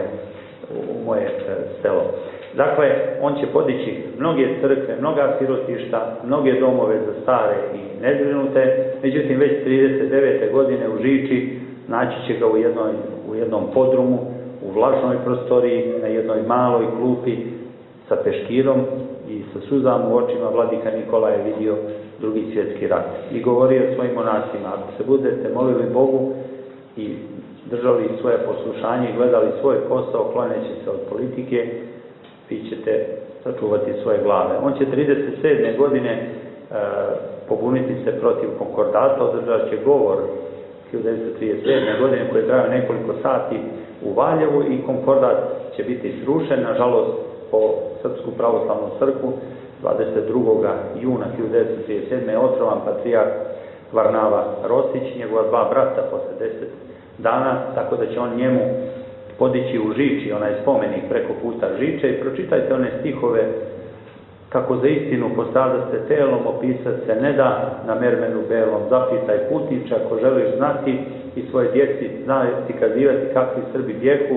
[SPEAKER 3] moje selo. Dakle, on će podići mnoge crkve, mnoga sirotišta, mnoge domove za stare i nezbrinute. Međutim, već 39. godine u Žiči naći će ga u jednom podrumu, u vlažnoj prostoriji, na jednoj maloj klupi sa peškirom, i sa suzama u očima vladika Nikolaj je vidio Drugi svjetski rat i govorio svojim monasima: ako se budete molili Bogu i držali svoje poslušanje i gledali svoj posao, kloneći se od politike, vi ćete sačuvati svoje glave. On će 37. godine pobuniti se protiv konkordata, održat će govor 1937. godine koji je trajao nekoliko sati u Valjevu, i konkordat će biti srušen, nažalost, po Srpsku pravoslavnu crkvu. 22. juna 1937. je otrovan patrijarh Varnava Rosić, njegova 2 brata posle 10 dana, tako da će on njemu podići u Žiči onaj spomenik preko puta Žiče. I pročitajte one stihove: kako za istinu postradaste telom, opisat se ne da na mermenu belom. Zapitaj putniče ako želiš znati, i svoje djeci znati kazivati kakvi Srbi bjehu.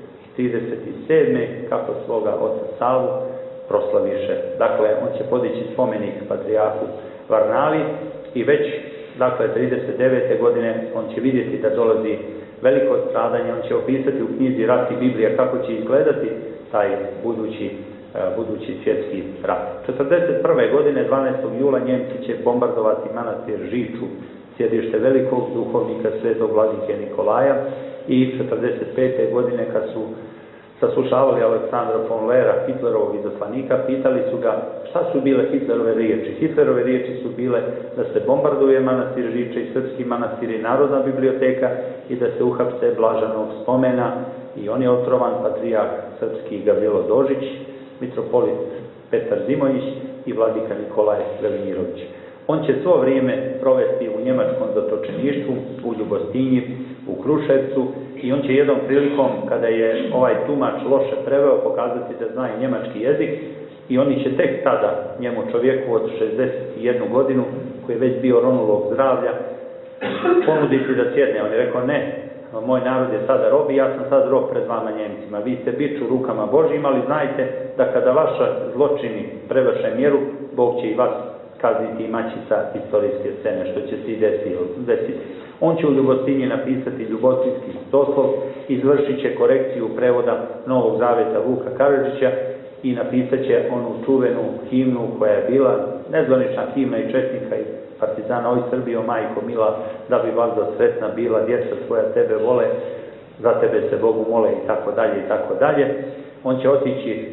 [SPEAKER 3] 37. kako svoga oca Savu proslaviše. Dakle, on će podići spomenik patrijarhu Varnavi, i već, dakle, 39. godine on će vidjeti da dolazi veliko stradanje. On će opisati u knjizi Rat i Biblija kako će izgledati taj budući budući svjetski rat. 1941. godine 12. jula Njemci će bombardovati manastir Žiču, sjedište velikog duhovnika svetog vladike Nikolaja, i 1945. godine kad su saslušavali Aleksandra von Lehra, Hitlerovog izaslanika, pitali su ga šta su bile Hitlerove riječi. Hitlerove riječi su bile da se bombarduje manastir Žiče i srpski manastir i Narodna biblioteka i da se uhapse Blaženog Spomena, i on je otrovan, patrijarh srpski Gavrilo Dožić, mitropolit Petar Zimović i vladika Nikolaj Velimirović. On će svo vrijeme provesti u njemačkom zatočeništvu, u Ljubostinji, u Kruševcu, i on će jednom prilikom, kada je ovaj tumač loše preveo, pokazati da zna i njemački jezik, i oni će tek tada njemu, čovjeku od 61 godinu, koji je već bio ronulog zdravlja, ponuditi da sjedne. On je rekao, ne, moj narod je sada rob i ja sam sad rob pred vama Njemcima. Vi ste bič u rukama Božjim, ali znajte da kada vaša zločini prevrše mjeru, Bog će i vas kazniti i maći sa istorijske scene, što će se i desiti. On će u Ljubostinji napisati Ljubostinski doslov, izvršit će korekciju prevoda Novog zaveta Vuka Karadžića i napisat će onu čuvenu himnu koja je bila nezvanična himna i četnika i partizana: Oj Srbijo, majko mila, da bi valjda sretna bila, djeca tvoja tebe vole, za tebe se Bogu mole, i tako dalje i tako dalje. On će otići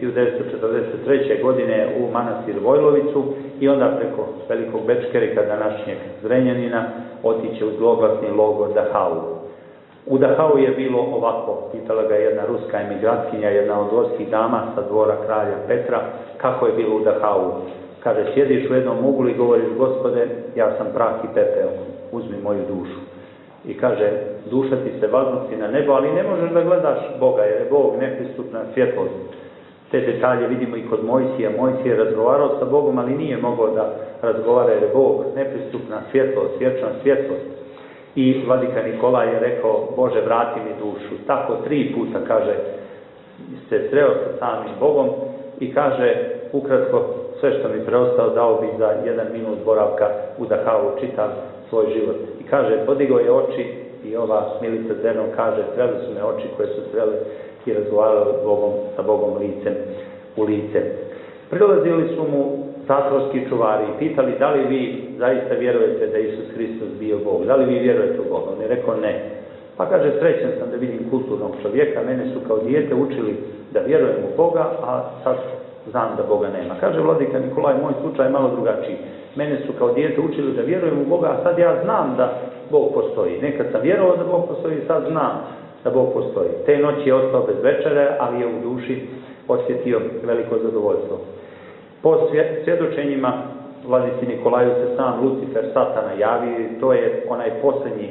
[SPEAKER 3] 1943. godine u manastir Vojlovicu i onda preko Velikog Bečkerika, današnjeg Zrenjanina, otiće u zloglasni logor Dachau. U Dachau je bilo ovako, pitala ga jedna ruska emigrantkinja, jedna od dvorskih dama sa dvora kralja Petra, kako je bilo u Dachau. Kaže, sjediš u jednom uglu i govoriš: Gospode, ja sam prah i pepeo, uzmi moju dušu. I kaže, duša ti se vaznosi na nebo, ali ne možeš da gledaš Boga, jer je Bog nepristupna svjetlost. Te detalje vidimo i kod Mojsija. Mojsije je razgovarao sa Bogom, ali nije mogao da razgovara, jer je Bog nepristupna svjetlost, vječna svjetlost. I vladika Nikolaj je rekao: Bože, vrati mi dušu. Tako 3 puta, kaže, se sreo sa samim Bogom i kaže, ukratko, sve što mi preostao dao bi za 1 minut boravka u Dachau, čitav svoj život. I kaže, podigao je oči, i ova Milica Zerno kaže, sreli su me oči koje su sreli i razgovarali sa Bogom licem u lice. Prilazili su mu zatvorski čuvari i pitali: da li vi zaista vjerujete da Isus Hristos bio Bog? Da li vi vjerujete u Boga? On je rekao: ne. Pa kaže, srećan sam da vidim kulturnog čovjeka, mene su kao dijete učili da vjerujem u Boga, a sad znam da Boga nema. Kaže vladika Nikolaj, moj slučaj je malo drugačiji. Mene su kao dijete učili da vjerujem u Boga, a sad ja znam da Bog postoji. Nekad sam vjerovao da Bog postoji, sad znam da Bog postoji. Te noći je ostao bez večere, ali je u duši osjetio veliko zadovoljstvo. Po svjedočenjima vladici Nikolaju se sam Lucifer, Satana, javi. To je onaj posljednji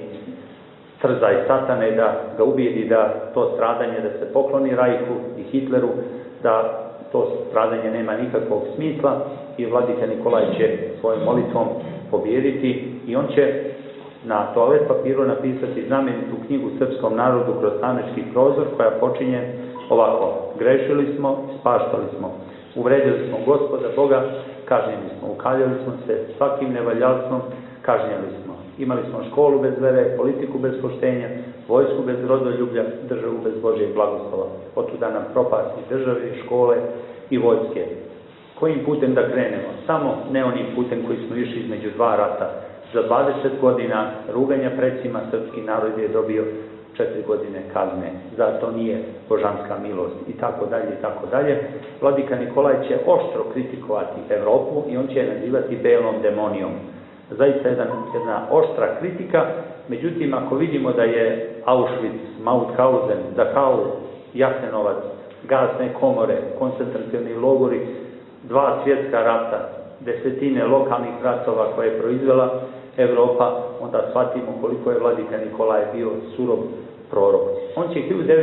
[SPEAKER 3] trzaj Satane, da ga ubijedi da to stradanje, da se pokloni Rajhu i Hitleru, da to stradanje nema nikakvog smisla, i vladika Nikolaj će svojom molitvom pobijediti, i on će na toalet papiru napisati znamenitu knjigu srpskom narodu kroz američki prozor, koja počinje ovako: grešili smo, ispaštali smo, uvredili smo Gospoda Boga, kažnjeni smo, ukaljali smo se svakim nevaljalstvom, kažnjeni smo. Imali smo školu bez vere, politiku bez poštenja, vojsku bez rodoljublja, državu bez Božjeg blagoslova. Otuda nam propasti države, škole i vojske. Kojim putem da krenemo? Samo ne onim putem koji smo išli između 2 rata. Za 20 godina ruganja predsima srpski narod je dobio 4 godine kazne. Zato nije božanska milost, i tako dalje i tako dalje. Vladika Nikolaj će oštro kritikovati Evropu i on će je nazivati belom demonijom. Zaista jedna oštra kritika. Međutim, ako vidimo da je Auschwitz, Mauthausen, Dachau, Jasenovac, gasne komore, koncentracioni logori, 2 svjetska rata, desetine lokalnih ratova koje je proizvela Evropa, onda shvatimo koliko je vladika Nikolaj bio surov prorok. On će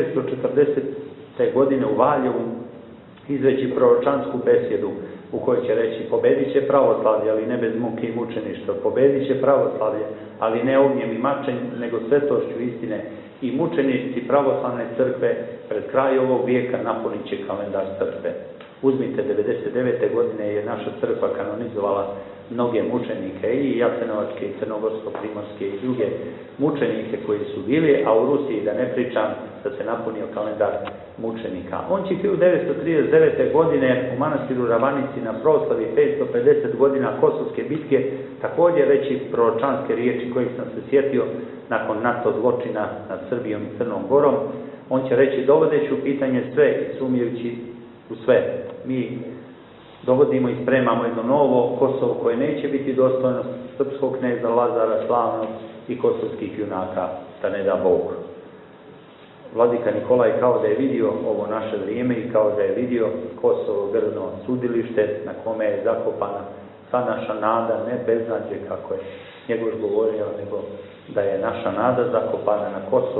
[SPEAKER 3] 1940. godine u Valjevu izreći proročansku besjedu u kojoj će reći: pobedit će pravoslavlje, ali ne bez muke i mučeništva. Pobedit će pravoslavlje, ali ne ognjem i mačem, nego svetošću istine. I mučenici pravoslavne crkve pred kraj ovog vijeka napunit će kalendar crkve. Uzmite, 99. godine je naša crkva kanonizovala mnoge mučenike, i jasenovačke, i crnogorsko-primorske, i druge mučenike koji su bili, a u Rusiji, da ne pričam, da se napunio kalendar mučenika. On će 1939. godine u manastiru Ravanici na proslavi 550 godina Kosovske bitke također reći proročanske riječi kojih sam se sjetio nakon NATO zločina nad Srbijom i Crnom Gorom. On će reći, dovodeći u pitanje sve i sumnjajući u sve, mi dovodimo i spremamo jedno novo Kosovo koje neće biti dostojno srpskog kneza Lazara slavnog i kosovskih junaka, da ne da Bog. Vladika Nikolaj kao da je vidio ovo naše vrijeme i kao da je vidio Kosovo grdno sudilište na kome je zakopana sva naša nada, ne beznađe kako je njegov govorio, nego da je naša nada zakopana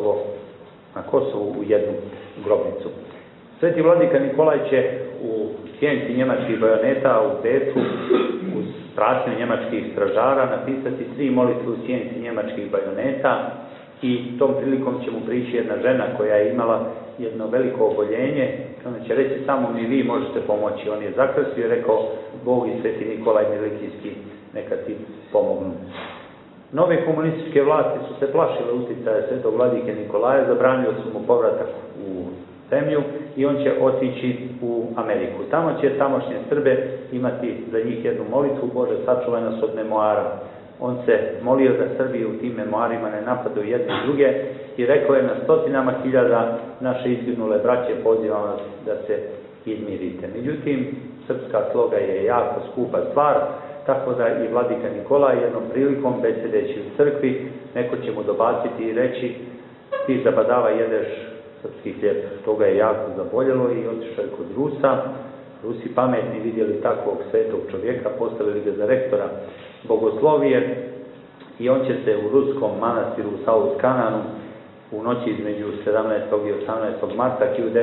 [SPEAKER 3] na Kosovu u jednu grobnicu. Sveti vladika Nikolaj će u sjenci njemačkih bajoneta u petu uz pratnju njemačkih stražara napisati 3 molitve u sjenci njemačkih bajoneta, i tom prilikom će mu prići jedna žena koja je imala jedno veliko oboljenje. Ona će reći, samo mi vi možete pomoći. On je zakrstio i rekao, Bog i Sveti Nikolaj Milikijski neka ti pomognu. Nove komunističke vlasti su se plašile uticaja svetog vladike Nikolaja, zabranili su mu povratak u zemlju i on će otići u Ameriku. Tamo će tamošnje Srbe imati za njih jednu molitvu, Bože sačuvaj nas od memoara. On se molio da Srbije u tim memoarima ne napadaju jedne i druge i rekao je, na stotinama hiljada naše izginule braće pozivam vas da se izmirite. Međutim, srpska sloga je jako skupa stvar, tako da i vladika Nikolaj jednom prilikom besedeći u crkvi, neko će mu dobaciti i reći, ti zabadava jedeš srpski hljeb. Toga je jako zaboljelo i otišao je kod Rusa. Rusi pametni vidjeli takvog svetog čovjeka, postavili ga za rektora bogoslovije i on će se u ruskom manastiru u South Kananu u noći između 17. i 18. marta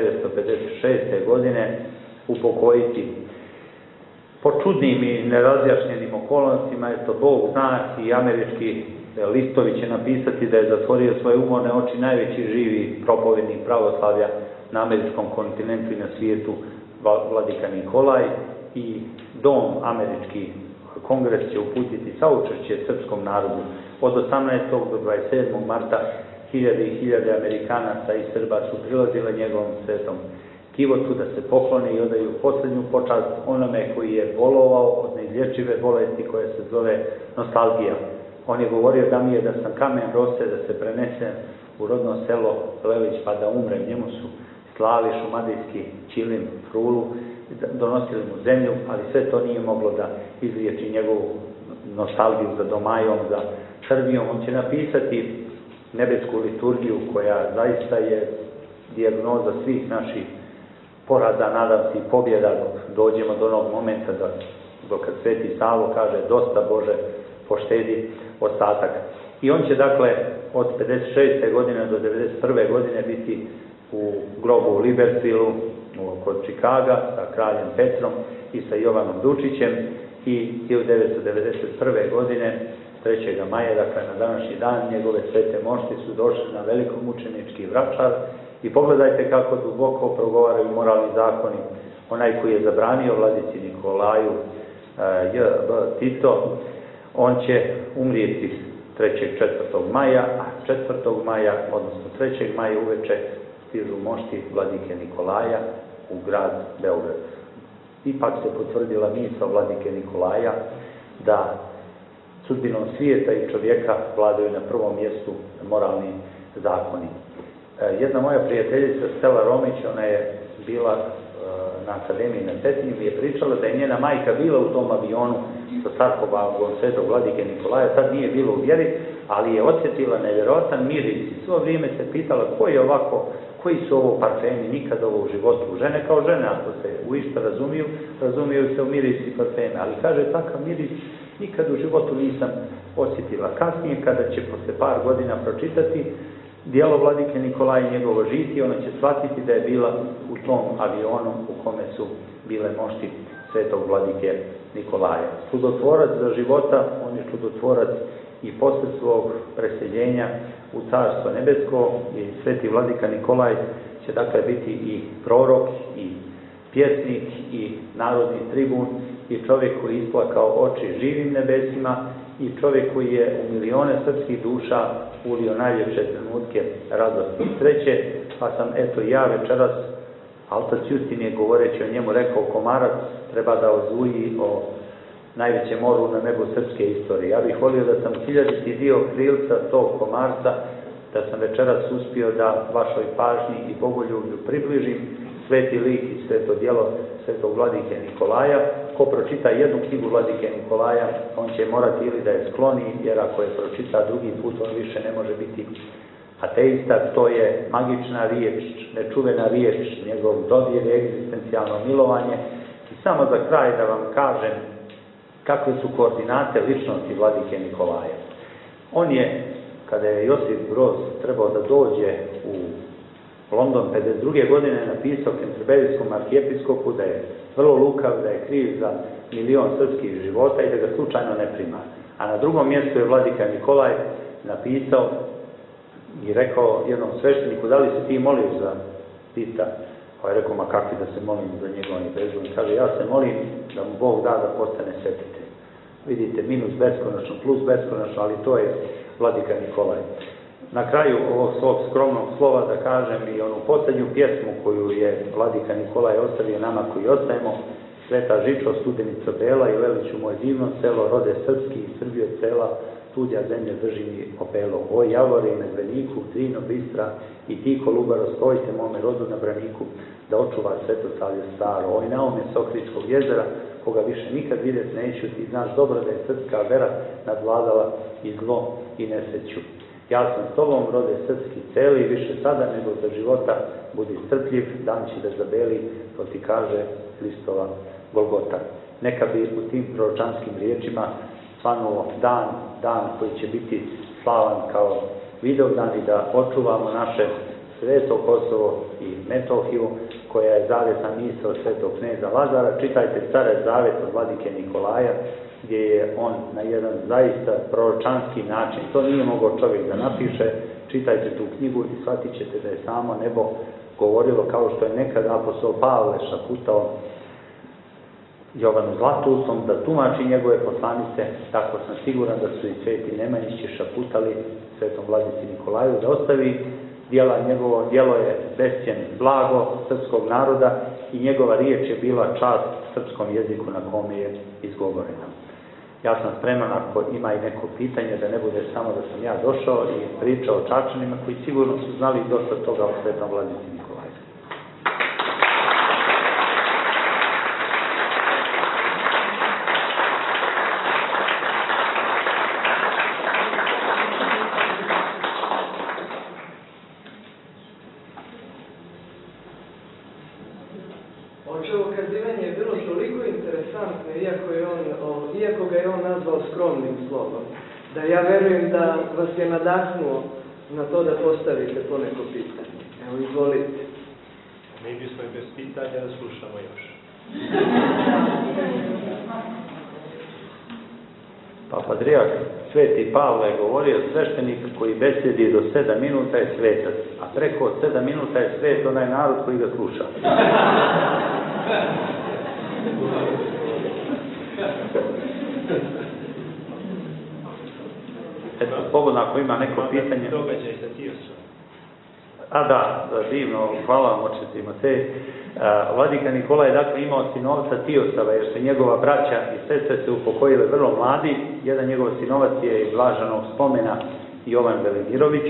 [SPEAKER 3] 1956. godine upokojiti. Po čudnim i nerazjašnjenim okolnostima, eto Bog zna, i američki listovi će napisati da je zatvorio svoje umorne oči najveći živi propovednik pravoslavlja na američkom kontinentu i na svijetu, vladika Nikolaj, i dom američki kongres će uputiti saučešće srpskom narodu. Od 18. do 27. marta hiljade i hiljade Amerikanaca i Srba su prilazile njegovom svetom kivotu da se poklone i odaju posljednju počast onome koji je bolovao od neizlječive bolesti koja se zove nostalgija. On je govorio da mi je da sam kamen rose, da se prenesem u rodno selo Lelić pa da umrem. Njemu su slali šumadijski ćilim, frulu, donosili mu zemlju, ali sve to nije moglo da izliječi njegovu nostalgiju za Domajom, za Srbijom. On će napisati nebesku liturgiju koja zaista je dijagnoza svih naših porada, nadam se i pobjeda, dok dođemo do onog momenta dok Sveti Savo kaže dosta Bože, poštedi ostatak. I on će dakle od 56. godine do 91. godine biti u grobu u Libertilu, kod Čikaga, sa kraljem Petrom i sa Jovanom Dučićem, i 1991. godine 3. maja, dakle na današnji dan, njegove svete mošti su došli na velikomučenički Vračar i pogledajte kako duboko progovaraju moralni zakoni. Onaj koji je zabranio vladici Nikolaju J.B. Tito, on će umrijeti 3. 4. maja, a 4. maja, odnosno 3. maja uveče stižu mošti vladike Nikolaja u grad Beograd. Ipak se potvrdila misao vladike Nikolaja da sudbinom svijeta i čovjeka vladaju na prvom mjestu moralni zakoni. Jedna moja prijateljica Stella Romić, ona je bila na akademiji na Cetinju, mi je pričala da je njena majka bila u tom avionu sa sarkofagom svetog vladike Nikolaja, tad nije bilo u vjeri, ali je osjetila nevjerojatan miris i svo vrijeme se pitala ko je ovako, koji su ovo parfemi, nikad ovo u životu. Žene kao žene, ako se u išta razumiju se u miris i parfeme, ali kaže, takav miris nikad u životu nisam osjetila. Kasnije, kada će posle par godina pročitati dijelo vladike Nikolaja i njegovo žitije, ona će shvatiti da je bila u tom avionu u kome su bile mošti svetog vladike Nikolaja. Čudotvorac za života, on je čudotvorac i posle svog preseljenja u Carstvo nebesko, i sveti vladika Nikolaj će dakle biti i prorok i pjesnik i narodni tribun i čovjek koji isplakao oči živim nebesima i čovjek koji je u milione srpskih duša ulio najljepše trenutke radosti i sreće, pa sam eto ja večeras, a otac Justin je govoreći o njemu rekao, komarac treba da ozuji o najvećem orlu na nebu srpske istorije. Ja bih volio da sam 1000. dio krilca tog komarca, da sam večeras uspio da vašoj pažnji i bogoljublju približim sveti lik i sveto djelo svetog vladike Nikolaja. Ko pročita jednu knjigu vladike Nikolaja, on će morati ili da je skloni, jer ako je pročita drugi put, on više ne može biti ateista. To je magična riječ, nečuvena riječ, njegov dodir je egzistencijalno milovanje. I samo za kraj da vam kažem kakve su koordinate ličnosti vladike Nikolaja. On je, kada je Josip Broz trebao da dođe u London 52. godine, napisao Kenterberijskom arhijepiskopu da je vrlo lukav, da je kriv za 1.000.000 srpskih života i da ga slučajno ne prima. A na drugom mjestu je vladika Nikolaj napisao i rekao jednom svešteniku, da li se ti moliš za Tita? Pa je rekao, ma kakvi da se molim za njega, on je bezvoljni. Kaže, ja se molim da mu Bog da da postane svetitelj. Vidite, minus beskonačno, plus beskonačno, ali to je vladika Nikolaj. Na kraju ovog svog skromnog slova da kažem i onu posljednju pjesmu koju je vladika Nikolaj ostavio nama koji ostajemo, Sveta Žičo, studenico bela i veliću moj divno selo, rode srpski i Srbije cela, tuđa zemlje drži mi opelo. O javore i medveniku, trino bistra i ti kolubaro, stojite mome rodu na braniku, da očuva svetosavlje staro. Oj na ome Sokričkog jezera, koga više nikad vidjet neću, ti znaš dobro da je srpska vera nadvladala i zlo i nesreću. Ja sam s tobom, rode srpski celi, više sada nego za života, budi strpljiv, dan će da zabeli, to ti kaže Hristova Golgota. Neka bi u tim proročanskim riječima svanuo dan koji će biti slavan kao Vidovdan i da očuvamo naše sveto Kosovo i Metohiju, koja je zavetna misao svetog kneza Lazara. Čitajte Stari zavet od vladike Nikolaja, gdje je on na jedan zaista proročanski način, to nije mogao čovjek da napiše, čitajte tu knjigu i shvatit ćete da je samo nebo govorilo, kao što je nekad apostol Pavle šaputao Jovanu Zlatusom da tumači njegove poslanice, tako sam siguran da su i sveti Nemanjići šaputali svetom vladici Nikolaju da ostavi djela njegovo. Djelo je bescjen blago srpskog naroda i njegova riječ je bila čast srpskom jeziku na kome je izgovorena. Ja sam spreman ako ima i neko pitanje, da ne bude samo da sam ja došao i pričao o Čačanima koji sigurno su znali dosta toga o svetom vladici Nikolaju.
[SPEAKER 2] Iako ga je on nazvao skromnim slovom, da ja verujem da vas je nadahnuo na to da postavite poneko pitanje. Evo, izvolite.
[SPEAKER 4] Mi bismo i bez pitanja da slušamo još.
[SPEAKER 3] Pa Patrijarh Sveti Pavle je govorio, sveštenik koji besjedi do 7 minuta je svetac, a preko 7 minuta je svet onaj narod koji ga sluša. Eto, slobodno ako ima neko pitanje.
[SPEAKER 4] Događaj sa Tiosom.
[SPEAKER 3] A da, divno, hvala vam oče Timotej. Vladika Nikola je dakle imao sinovca Tiosava, jer su njegova braća i sestre se upokojile vrlo mladi. Jedan njegov sinovac je iz blaženog spomena Jovan Velimirović.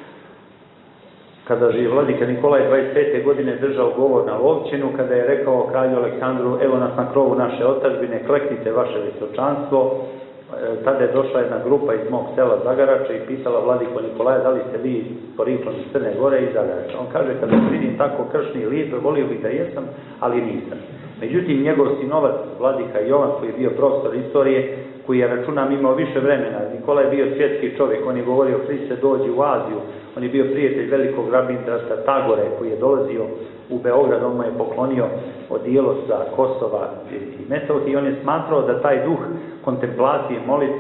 [SPEAKER 3] Kada je vladika Nikolaj 25. godine držao govor na Lovćinu, kada je rekao kralju Aleksandru, evo nas na krovu naše otadžbine, kleknite vaše visočanstvo. Tada je došla jedna grupa iz mog sela Zagarača i pitala vladiko Nikolaja, da li ste vi porijeklom iz Crne Gore i Zagarača. On kaže, kada vidim tako kršni lijep, volio bih da jesam, ali nisam. Međutim, njegov sinovac, vladika Jovan, koji je bio profesor istorije, koji je, računam, imao više vremena. Nikola je bio svjetski čovjek, on je govorio, Hriste dođi u Aziju, on je bio prijatelj velikog rabindrasta Tagore, koji je dolazio u Beograd, on mu je poklonio odijelo sa Kosova i Metohije i on je smatrao da taj duh kontemplacije, molitve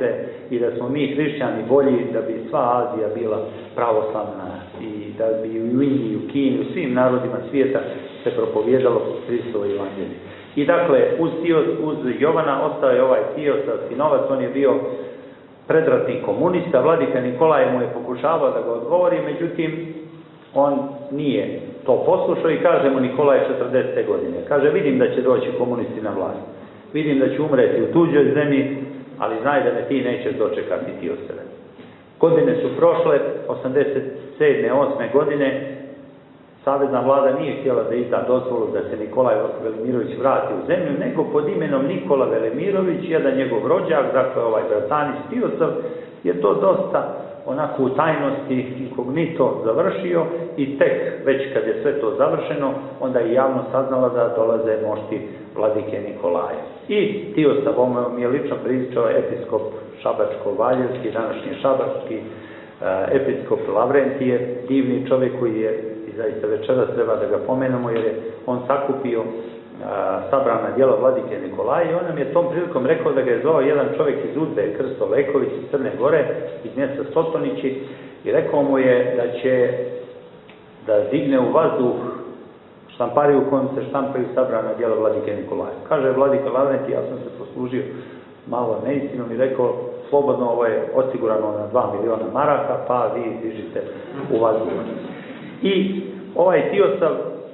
[SPEAKER 3] i da smo mi hrišćani bolji, da bi sva Azija bila pravoslavna i da bi u Indiji, u Kini, u svim narodima svijeta se propovijedalo Hristovo evanđelje. I dakle, uz Jovana ostao je ovaj Tiosa, sinovac, on je bio predratni komunista, vladika Nikolaj mu je pokušavao da ga odgovori, međutim, on nije to poslušao i kaže mu Nikolaj 40. godine. Kaže, vidim da će doći komunisti na vlast. Vidim da će umreti u tuđoj zemlji, ali znaj da me ti nećeš dočekati Tioseve. Godine su prošle, 87. 8. godine, savezna vlada nije htjela da izda dozvolu da se Nikolaj Velimirović vrati u zemlju, nego pod imenom Nikola Velimirović, jedan njegov rođak, dakle ovaj bratanis Tiosov, je to dosta onako u tajnosti inkognito završio i tek već kad je sve to završeno, onda je javno saznala da dolaze mošti vladike Nikolaja. I Tiosav mi je lično pričao episkop Šabačko-Valjevski, današnji šabački episkop Lavrentije, divni čovjek koji je, i zaista večeras treba da ga pomenemo, jer je on sakupio sabrana djela vladike Nikolaja i on nam je tom prilikom rekao da ga je zvao jedan čovjek iz Udbe, Krsto Leković iz Crne Gore, iz mjesta Sotonići, i rekao mu je da će da digne u vazduh štampariju u kojem se štampaju sabrana djela vladike Nikolaja. Kaže vladika Lavrentije, ja sam se poslužio malo neistinom i rekao, slobodno, ovo je osigurano na 2 miliona maraka, pa vi dižite u vazduh. I ovaj Tiosav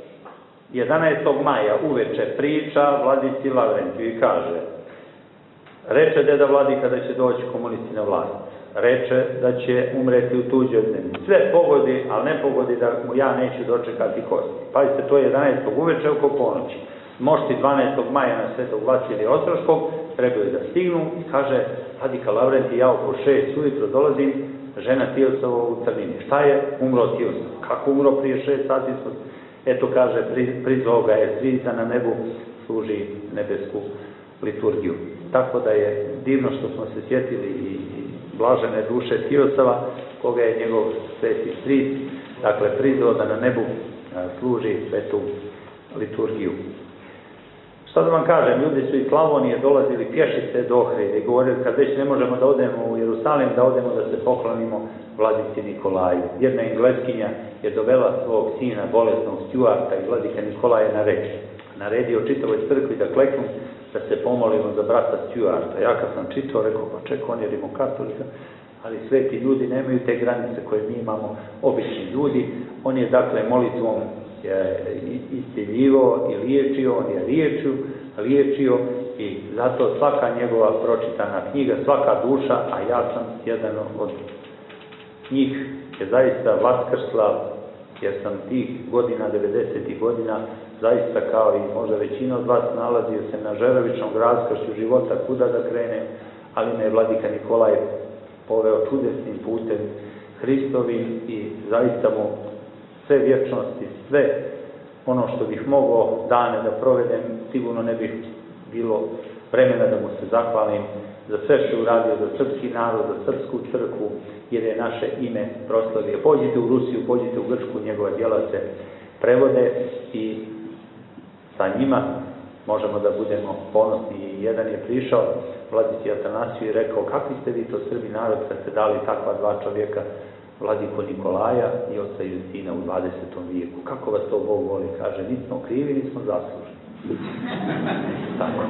[SPEAKER 3] 11. maja uveče priča vladici Lavrentiju i kaže, reče deda vladika da će doći komunisti na vlast, reče da će umreti u tuđoj zemlji, sve pogodi, ali ne pogodi da mu ja neću dočekati kosti. Pazite, to je 11. uveče oko ponoći. Mošti 12. maja na Svetog Vasilija Ostroškog trebaju da stignu i kaže vladika Lavrentij, ja oko 6 ujutro dolazim, žena Tiosova u crnini. Šta je? Umro Tiosov. Kako umro prije 6 sati? Eto, kaže, prizvao ga je Strica na nebu, služi nebesku liturgiju. Tako da je divno što smo se sjetili i blažene duše Tiosava, koga je njegov sveti stric, dakle, prizvao da na nebu služi svetu liturgiju. Šta da vam kažem, ljudi su iz Slavonije dolazili pješice do Ohrida i govorili kad već ne možemo da odemo u Jerusalim, da odemo da se poklonimo vladici Nikolaju. Jedna Engleskinja je dovela svog sina, bolesnog Stuarta, i vladika Nikolaja naredio čitavoj crkvi da kleknu da se pomolimo za brata Stuarta. Ja kad sam čitao, rekao, pa ček, on je rimokatolika, ali sveti ljudi nemaju te granice koje mi imamo, obični ljudi. On je dakle molitvom isciljivao i liječio, on je liječio i zato svaka njegova pročitana knjiga, svaka duša, a ja sam jedan od njih, je zaista vaskrsla, jer sam tih godina, 90. godina, zaista kao i možda većina od vas nalazio se na žerovičnom raskršću života, kuda da krene, ali me je vladika Nikolaj poveo čudesnim putem Hristovim i zaista mu sve vječnosti, sve ono što bih mogao dane da provedem, sigurno ne bih bilo vremena da mu se zahvalim za sve što je uradio za srpski narod, za srpsku crkvu, jer je naše ime proslavio. Pođite u Rusiju, pođite u Grčku, njegova djela se prevode i sa njima možemo da budemo ponosni. I jedan je prišao vladici Atanasiju i rekao, kakvi ste vi to Srbi narod kad ste dali takva dva čovjeka, vladiku Nikolaja i oca Justina u 20. vijeku. Kako vas to Bog voli? Kaže, nismo krivi, nismo zaslužni. Tako.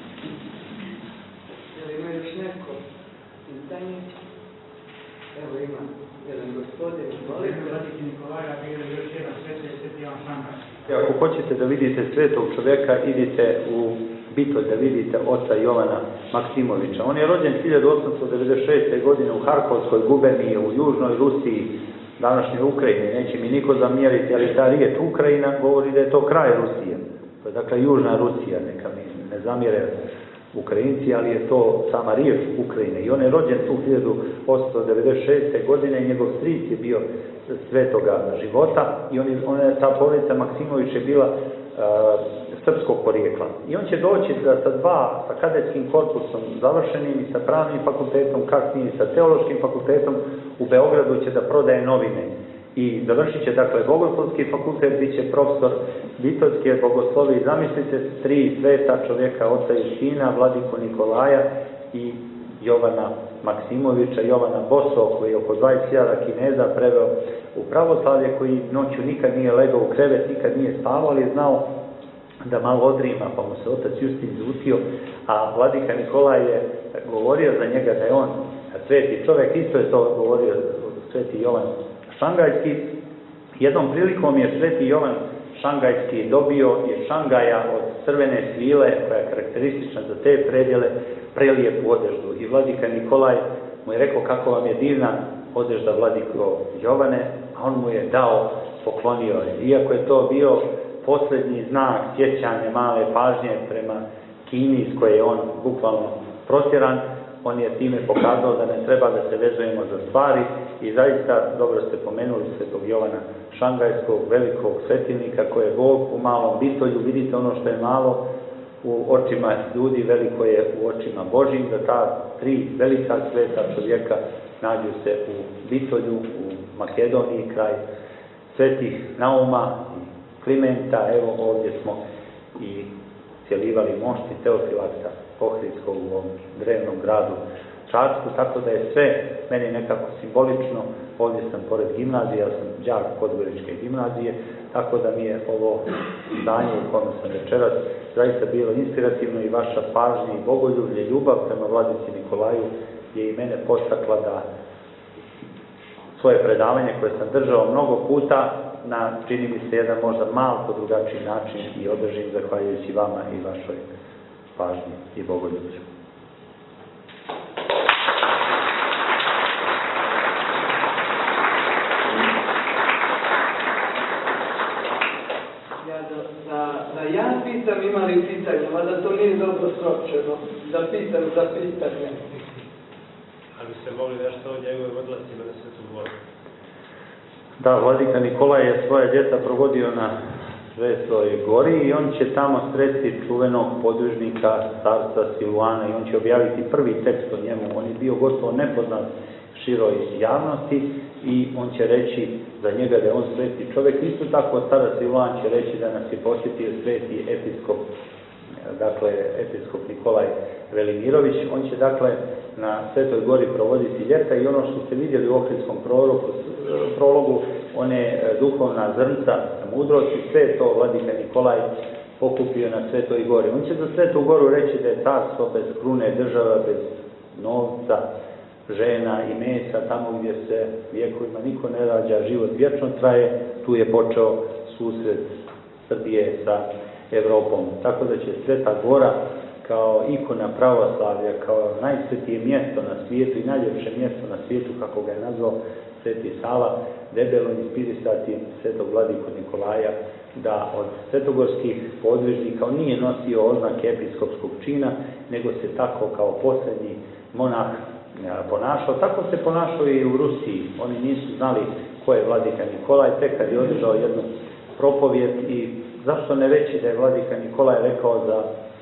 [SPEAKER 5] Jel ima još neko pitanje? Evo ima jedan gospodin.
[SPEAKER 6] Vladike Nikolaja bio još jedan sveti Ivan Šambarski.
[SPEAKER 3] Ako hoćete da vidite svetog čovjeka, idite u Bitolj da vidite oca Jovana Maksimovića. On je rođen 1896. godine u Harkovskoj guberniji u južnoj Rusiji, današnjoj Ukrajini. Neće mi niko zamjeriti, ali ta riječ Ukrajina govori da je to kraj Rusije. To je dakle južna Rusija, neka mi ne zamjere Ukrajinci, ali je to sama riječ Ukrajine. I on je rođen tu 1896. godine i njegov stric je bio svetoga života i ta porodica Maksimović je bila srpskog porijekla. I on će doći sa kadetskim korpusom završenim i sa pravnim fakultetom, kasnije sa teološkim fakultetom u Beogradu će da prodaje novine. I završit će, dakle, bogoslovski fakultet, bit će profesor Bitoljske bogoslovije. Zamislite, 3 sveta čovjeka, oca Justina, vladiku Nikolaja i Jovana Maksimovića, Jovana Boso, koji je oko 20.000 Kineza preveo u pravoslavlje, koji noću nikad nije legao u krevet, nikad nije spavao, ali je znao da malo odrima, pa mu se otac Justin zutio, a vladika Nikolaj je govorio za njega da je on sveti čovjek, isto je to govorio sveti Jovan Šangajski. Jednom prilikom je sveti Jovan Šangajski dobio iz Šangaja od crvene svile, koja je karakteristična za te predjele, prelijepu odeždu. I vladika Nikolaj mu je rekao kako vam je divna odežda, vladiko Jovane, a on mu je dao, poklonio je. Iako je to bio posljednji znak sjećanja, male pažnje prema Kini iz koje je on bukvalno protjeran, on je time pokazao da ne treba da se vezujemo za stvari i zaista dobro ste pomenuli svetog Jovana Šangajskog, velikog svetilnika koji je Bog u malom bitolju. Vidite, ono što je malo u očima ljudi, veliko je u očima Božjim, da ta tri velika sveta čovjeka nađu se u bitolju, u Makedoniji, kraj svetih Nauma i Klimenta. Evo ovdje smo i cjelivali mošti Teofilakta Ohridskog u ovom drevnom gradu Čačku, tako da je sve meni nekako simbolično. Ovdje sam pored gimnazije, ja sam đak Podgoričke gimnazije, tako da mi je ovo zdanje u kome sam večeras zaista bilo inspirativno i vaša pažnja i bogoljublje, ljubav prema vladici Nikolaju je i mene postakla da svoje predavanje koje sam držao mnogo puta na, čini mi se, jedan možda malo drugačiji način i održim zahvaljujući vama i vašoj pažnji i bogoljublju.
[SPEAKER 5] Da ja pitam, imali pitanje, mada to nije dobro sročeno, da pitam za pitanje.
[SPEAKER 4] Ali ste mogli nešto o njegovim odlascima na Svetu Goru?
[SPEAKER 3] Da, vladika Nikolaj je svoje djeca provodio na Svetoj Gori i on će tamo sresti čuvenog podvižnika starca Siluana i on će objaviti prvi tekst o njemu. On je bio gotovo nepoznat široj javnosti i on će reći za njega da je on sveti čovjek. Isto tako starac Siluan će reći da nas je posjetio sveti episkop, dakle episkop Nikolaj Velimirović. On će dakle na Svetoj Gori provoditi ljeta i ono što ste vidjeli u Ohridskom prologu, one duhovna zrnca mudrosti, sve to vladika Nikolaj pokupio na Svetoj Gori. On će za Svetu Goru reći da je carstvo bez krune, država bez novca, žena i mesa, tamo gdje se vijekovima niko ne rađa, život vječno traje, tu je počeo susret Srbije sa Evropom. Tako da će Sveta Gora kao ikona pravoslavlja, kao najsvetije mjesto na svijetu i najljepše mjesto na svijetu, kako ga je nazvao Sveti Sava, debelo inspirisati svetog vladiku Nikolaja da od svetogorskih podvižnika on nije nosio oznake episkopskog čina, nego se tako kao posljednji monah ponašao. Tako se ponašao i u Rusiji. Oni nisu znali ko je vladika Nikolaj, tek kad je održao jednu propovijed. I zašto ne reći da je vladika Nikolaj rekao za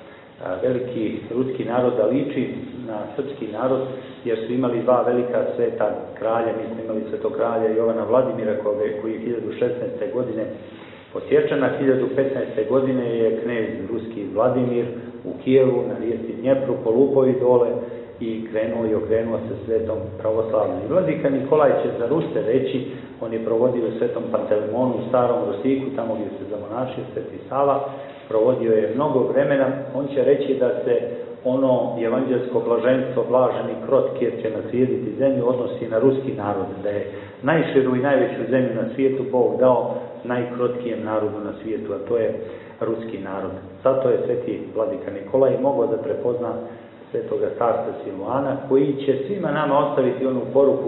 [SPEAKER 3] veliki ruski narod da liči na srpski narod, jer su imali dva velika sveta kralja. Mi smo imali svetog kralja Jovana Vladimira koji je 1016. godine posječen, a 1015. godine je knez ruski Vladimir u Kijevu na rijeci Dnjepru polupao dole i krenuo i okrenuo se svetom pravoslavlju. I vladika Nikolaj će za Ruse reći, on je provodio u Svetom Pantelimonu u Starom Rosiku, tamo gdje se zamonašio Sveti Sava, provodio je mnogo vremena. On će reći da se ono evanđelsko blaženstvo, blaženi krotki, jer će naslijediti zemlju, odnosi na ruski narod, da je najširu i najveću zemlju na svijetu Bog dao najkrotkijem narodu na svijetu, a to je ruski narod. Zato je sveti vladika Nikolaj mogao da prepozna svetoga starca Siluana, koji će svima nama ostaviti onu poruku,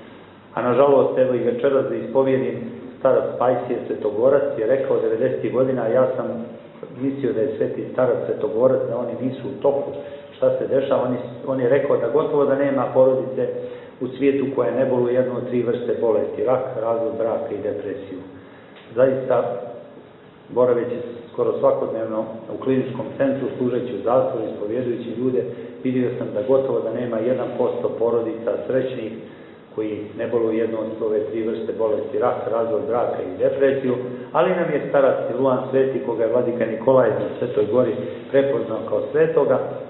[SPEAKER 3] a nažalost, evo i večeras da ispovjedim, starac Pajsije Svetogorac je rekao 90. godina, ja sam mislio da je sveti starac Svetogorac, da oni nisu u toku, šta se dešava, on je rekao da gotovo da nema porodice u svijetu koja ne boluje jednu od tri vrste bolesti, rak, razvod braka i depresiju. Zaista, boraveći skoro svakodnevno u kliničkom centru, služeći u zatvoru, ispovjedujući ljude, vidio sam da gotovo da nema 1% porodica srećnih koji ne boluju jednu od ove tri vrste bolesti, rak, razvod braka i depresiju, ali nam je starac Siluan sveti, koga je vladika Nikolaj na Svetoj Gori prepoznao kao svetoga.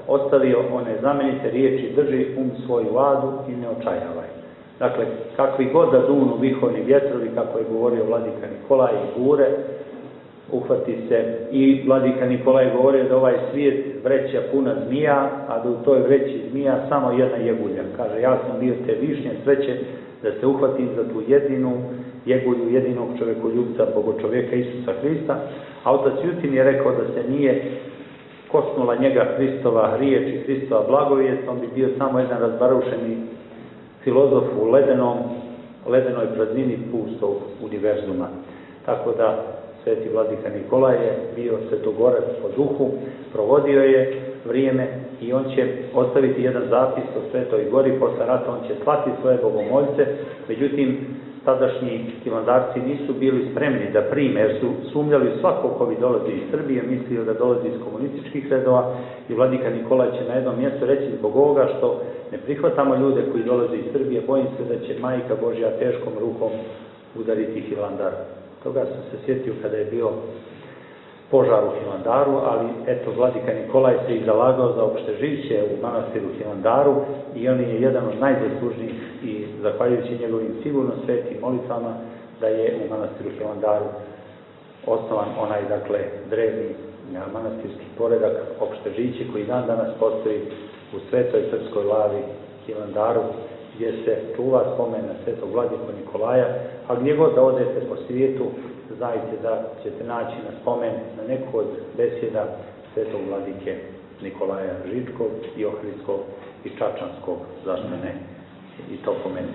[SPEAKER 3] ostavio one znamenite riječi: drži svoju ladu i ne očajavaj. Dakle, kakvi god da dunu vihovni vjetrovi, kako je govorio vladika Nikolaj, i bure, uhvati se. I vladika Nikolaj je govorio da ovaj svijet vreća puna zmija, a da u toj vreći zmija samo jedna jegulja. Kaže, ja sam bio te višnje sreće da se uhvatim za tu jedinu jegulju, jedinog čovjekoljubca, bogočovjeka Isusa Hrista. A otac Jutin je rekao da se nije kosnula njega Hristova riječ i Hristova blagovijest, on bi bio samo jedan razbarušeni filozof u ledenoj praznini pustog univerzuma. Tako da sveti vladika Nikolaj je bio svetogorac po duhu, provodio je vrijeme i on će ostaviti jedan zapis o Svetoj gori. Posle rata on će slati svoje bogomoljce, međutim tadašnji hilandarci nisu bili spremni da prime, jer su sumnjali svako ko bi dolazi iz Srbije, mislio da dolazi iz komunističkih redova, i vladika Nikolaj će na jednom mjestu reći: zbog ovoga što ne prihvatamo ljude koji dolaze iz Srbije, bojim se da će Majka Božja teškom rukom udariti Hilandar. Toga sam se sjetio kada je bio požar u Hilandaru, ali eto, vladika Nikolaj se i zalagao za opštežiće u manastiru Hilandaru i on je jedan od najzaslužnijih, i zahvaljujući njegovim sigurno svetim molitvama da je u manastiru Hilandaru osnovan onaj, dakle, drevni manastirski poredak opštežiće koji dan danas postoji u Svetoj Srpskoj lavi Hilandaru, gdje se čuva spomen na svetog vladiku Nikolaja, a gdje god da odete po svijetu, znajte da ćete naći na spomen na neku od besjeda svetog vladike Nikolaja Žičkog i Ohridskog i Čačanskog, zašto ne, i to pomenuti.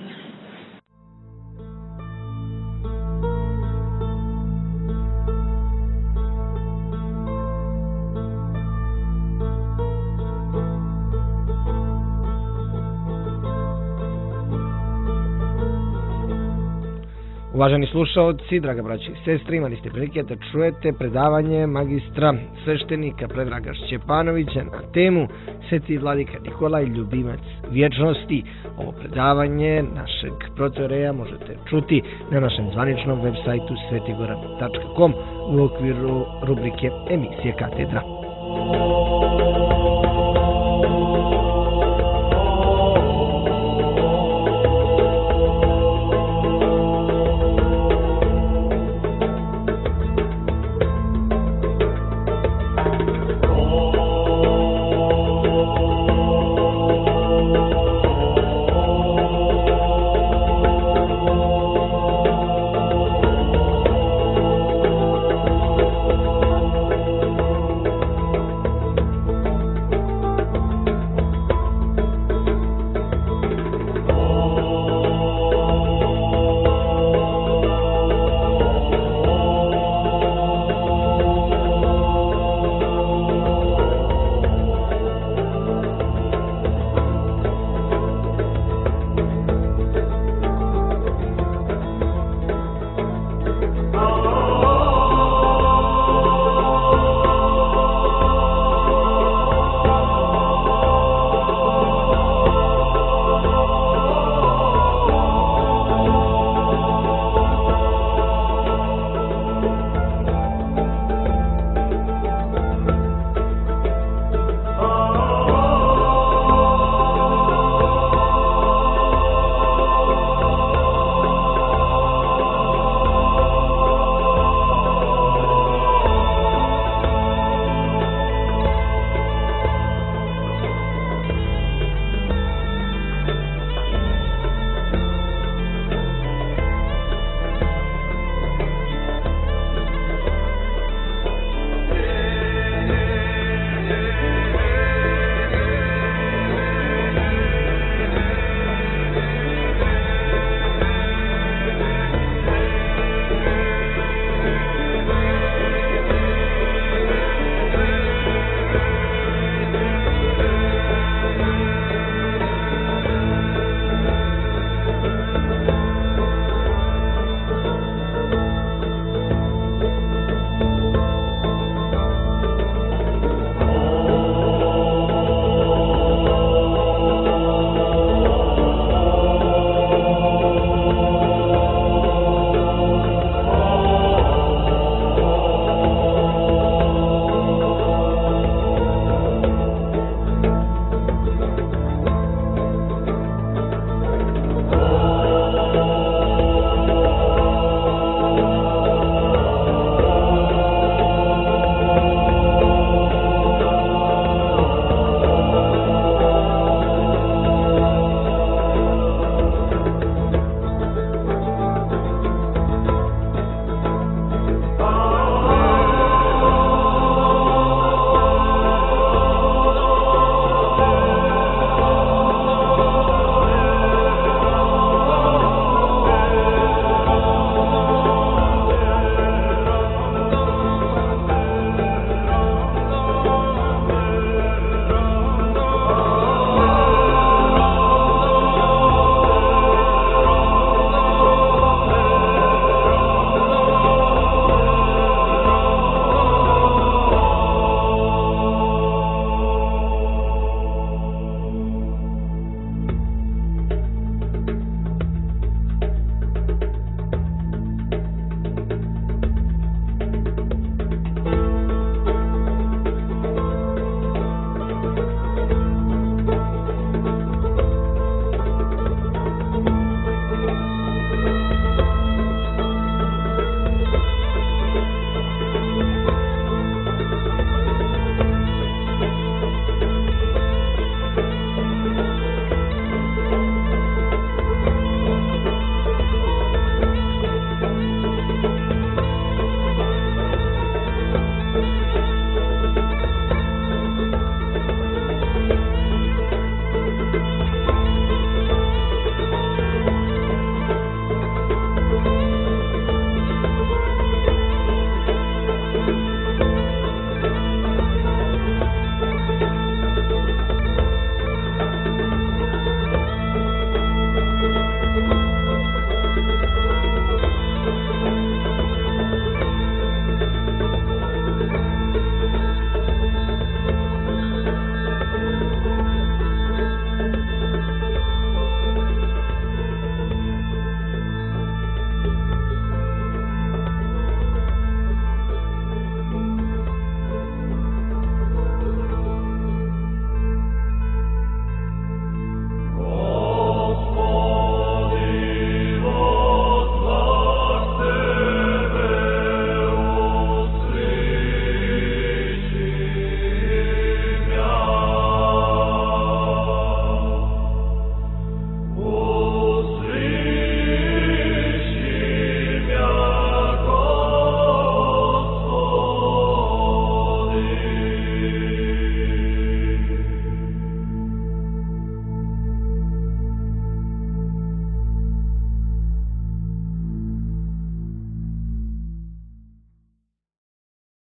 [SPEAKER 2] Uvaženi slušaoci, draga braći i sestre, imali ste prilike da čujete predavanje magistra sveštenika Predraga Šćepanovića na temu Sveti vladika Nikolaj, ljubimac vječnosti. Ovo predavanje našeg protoreja možete čuti na našem zvaničnom web sajtu svetigora.com u okviru rubrike emisije Katedra.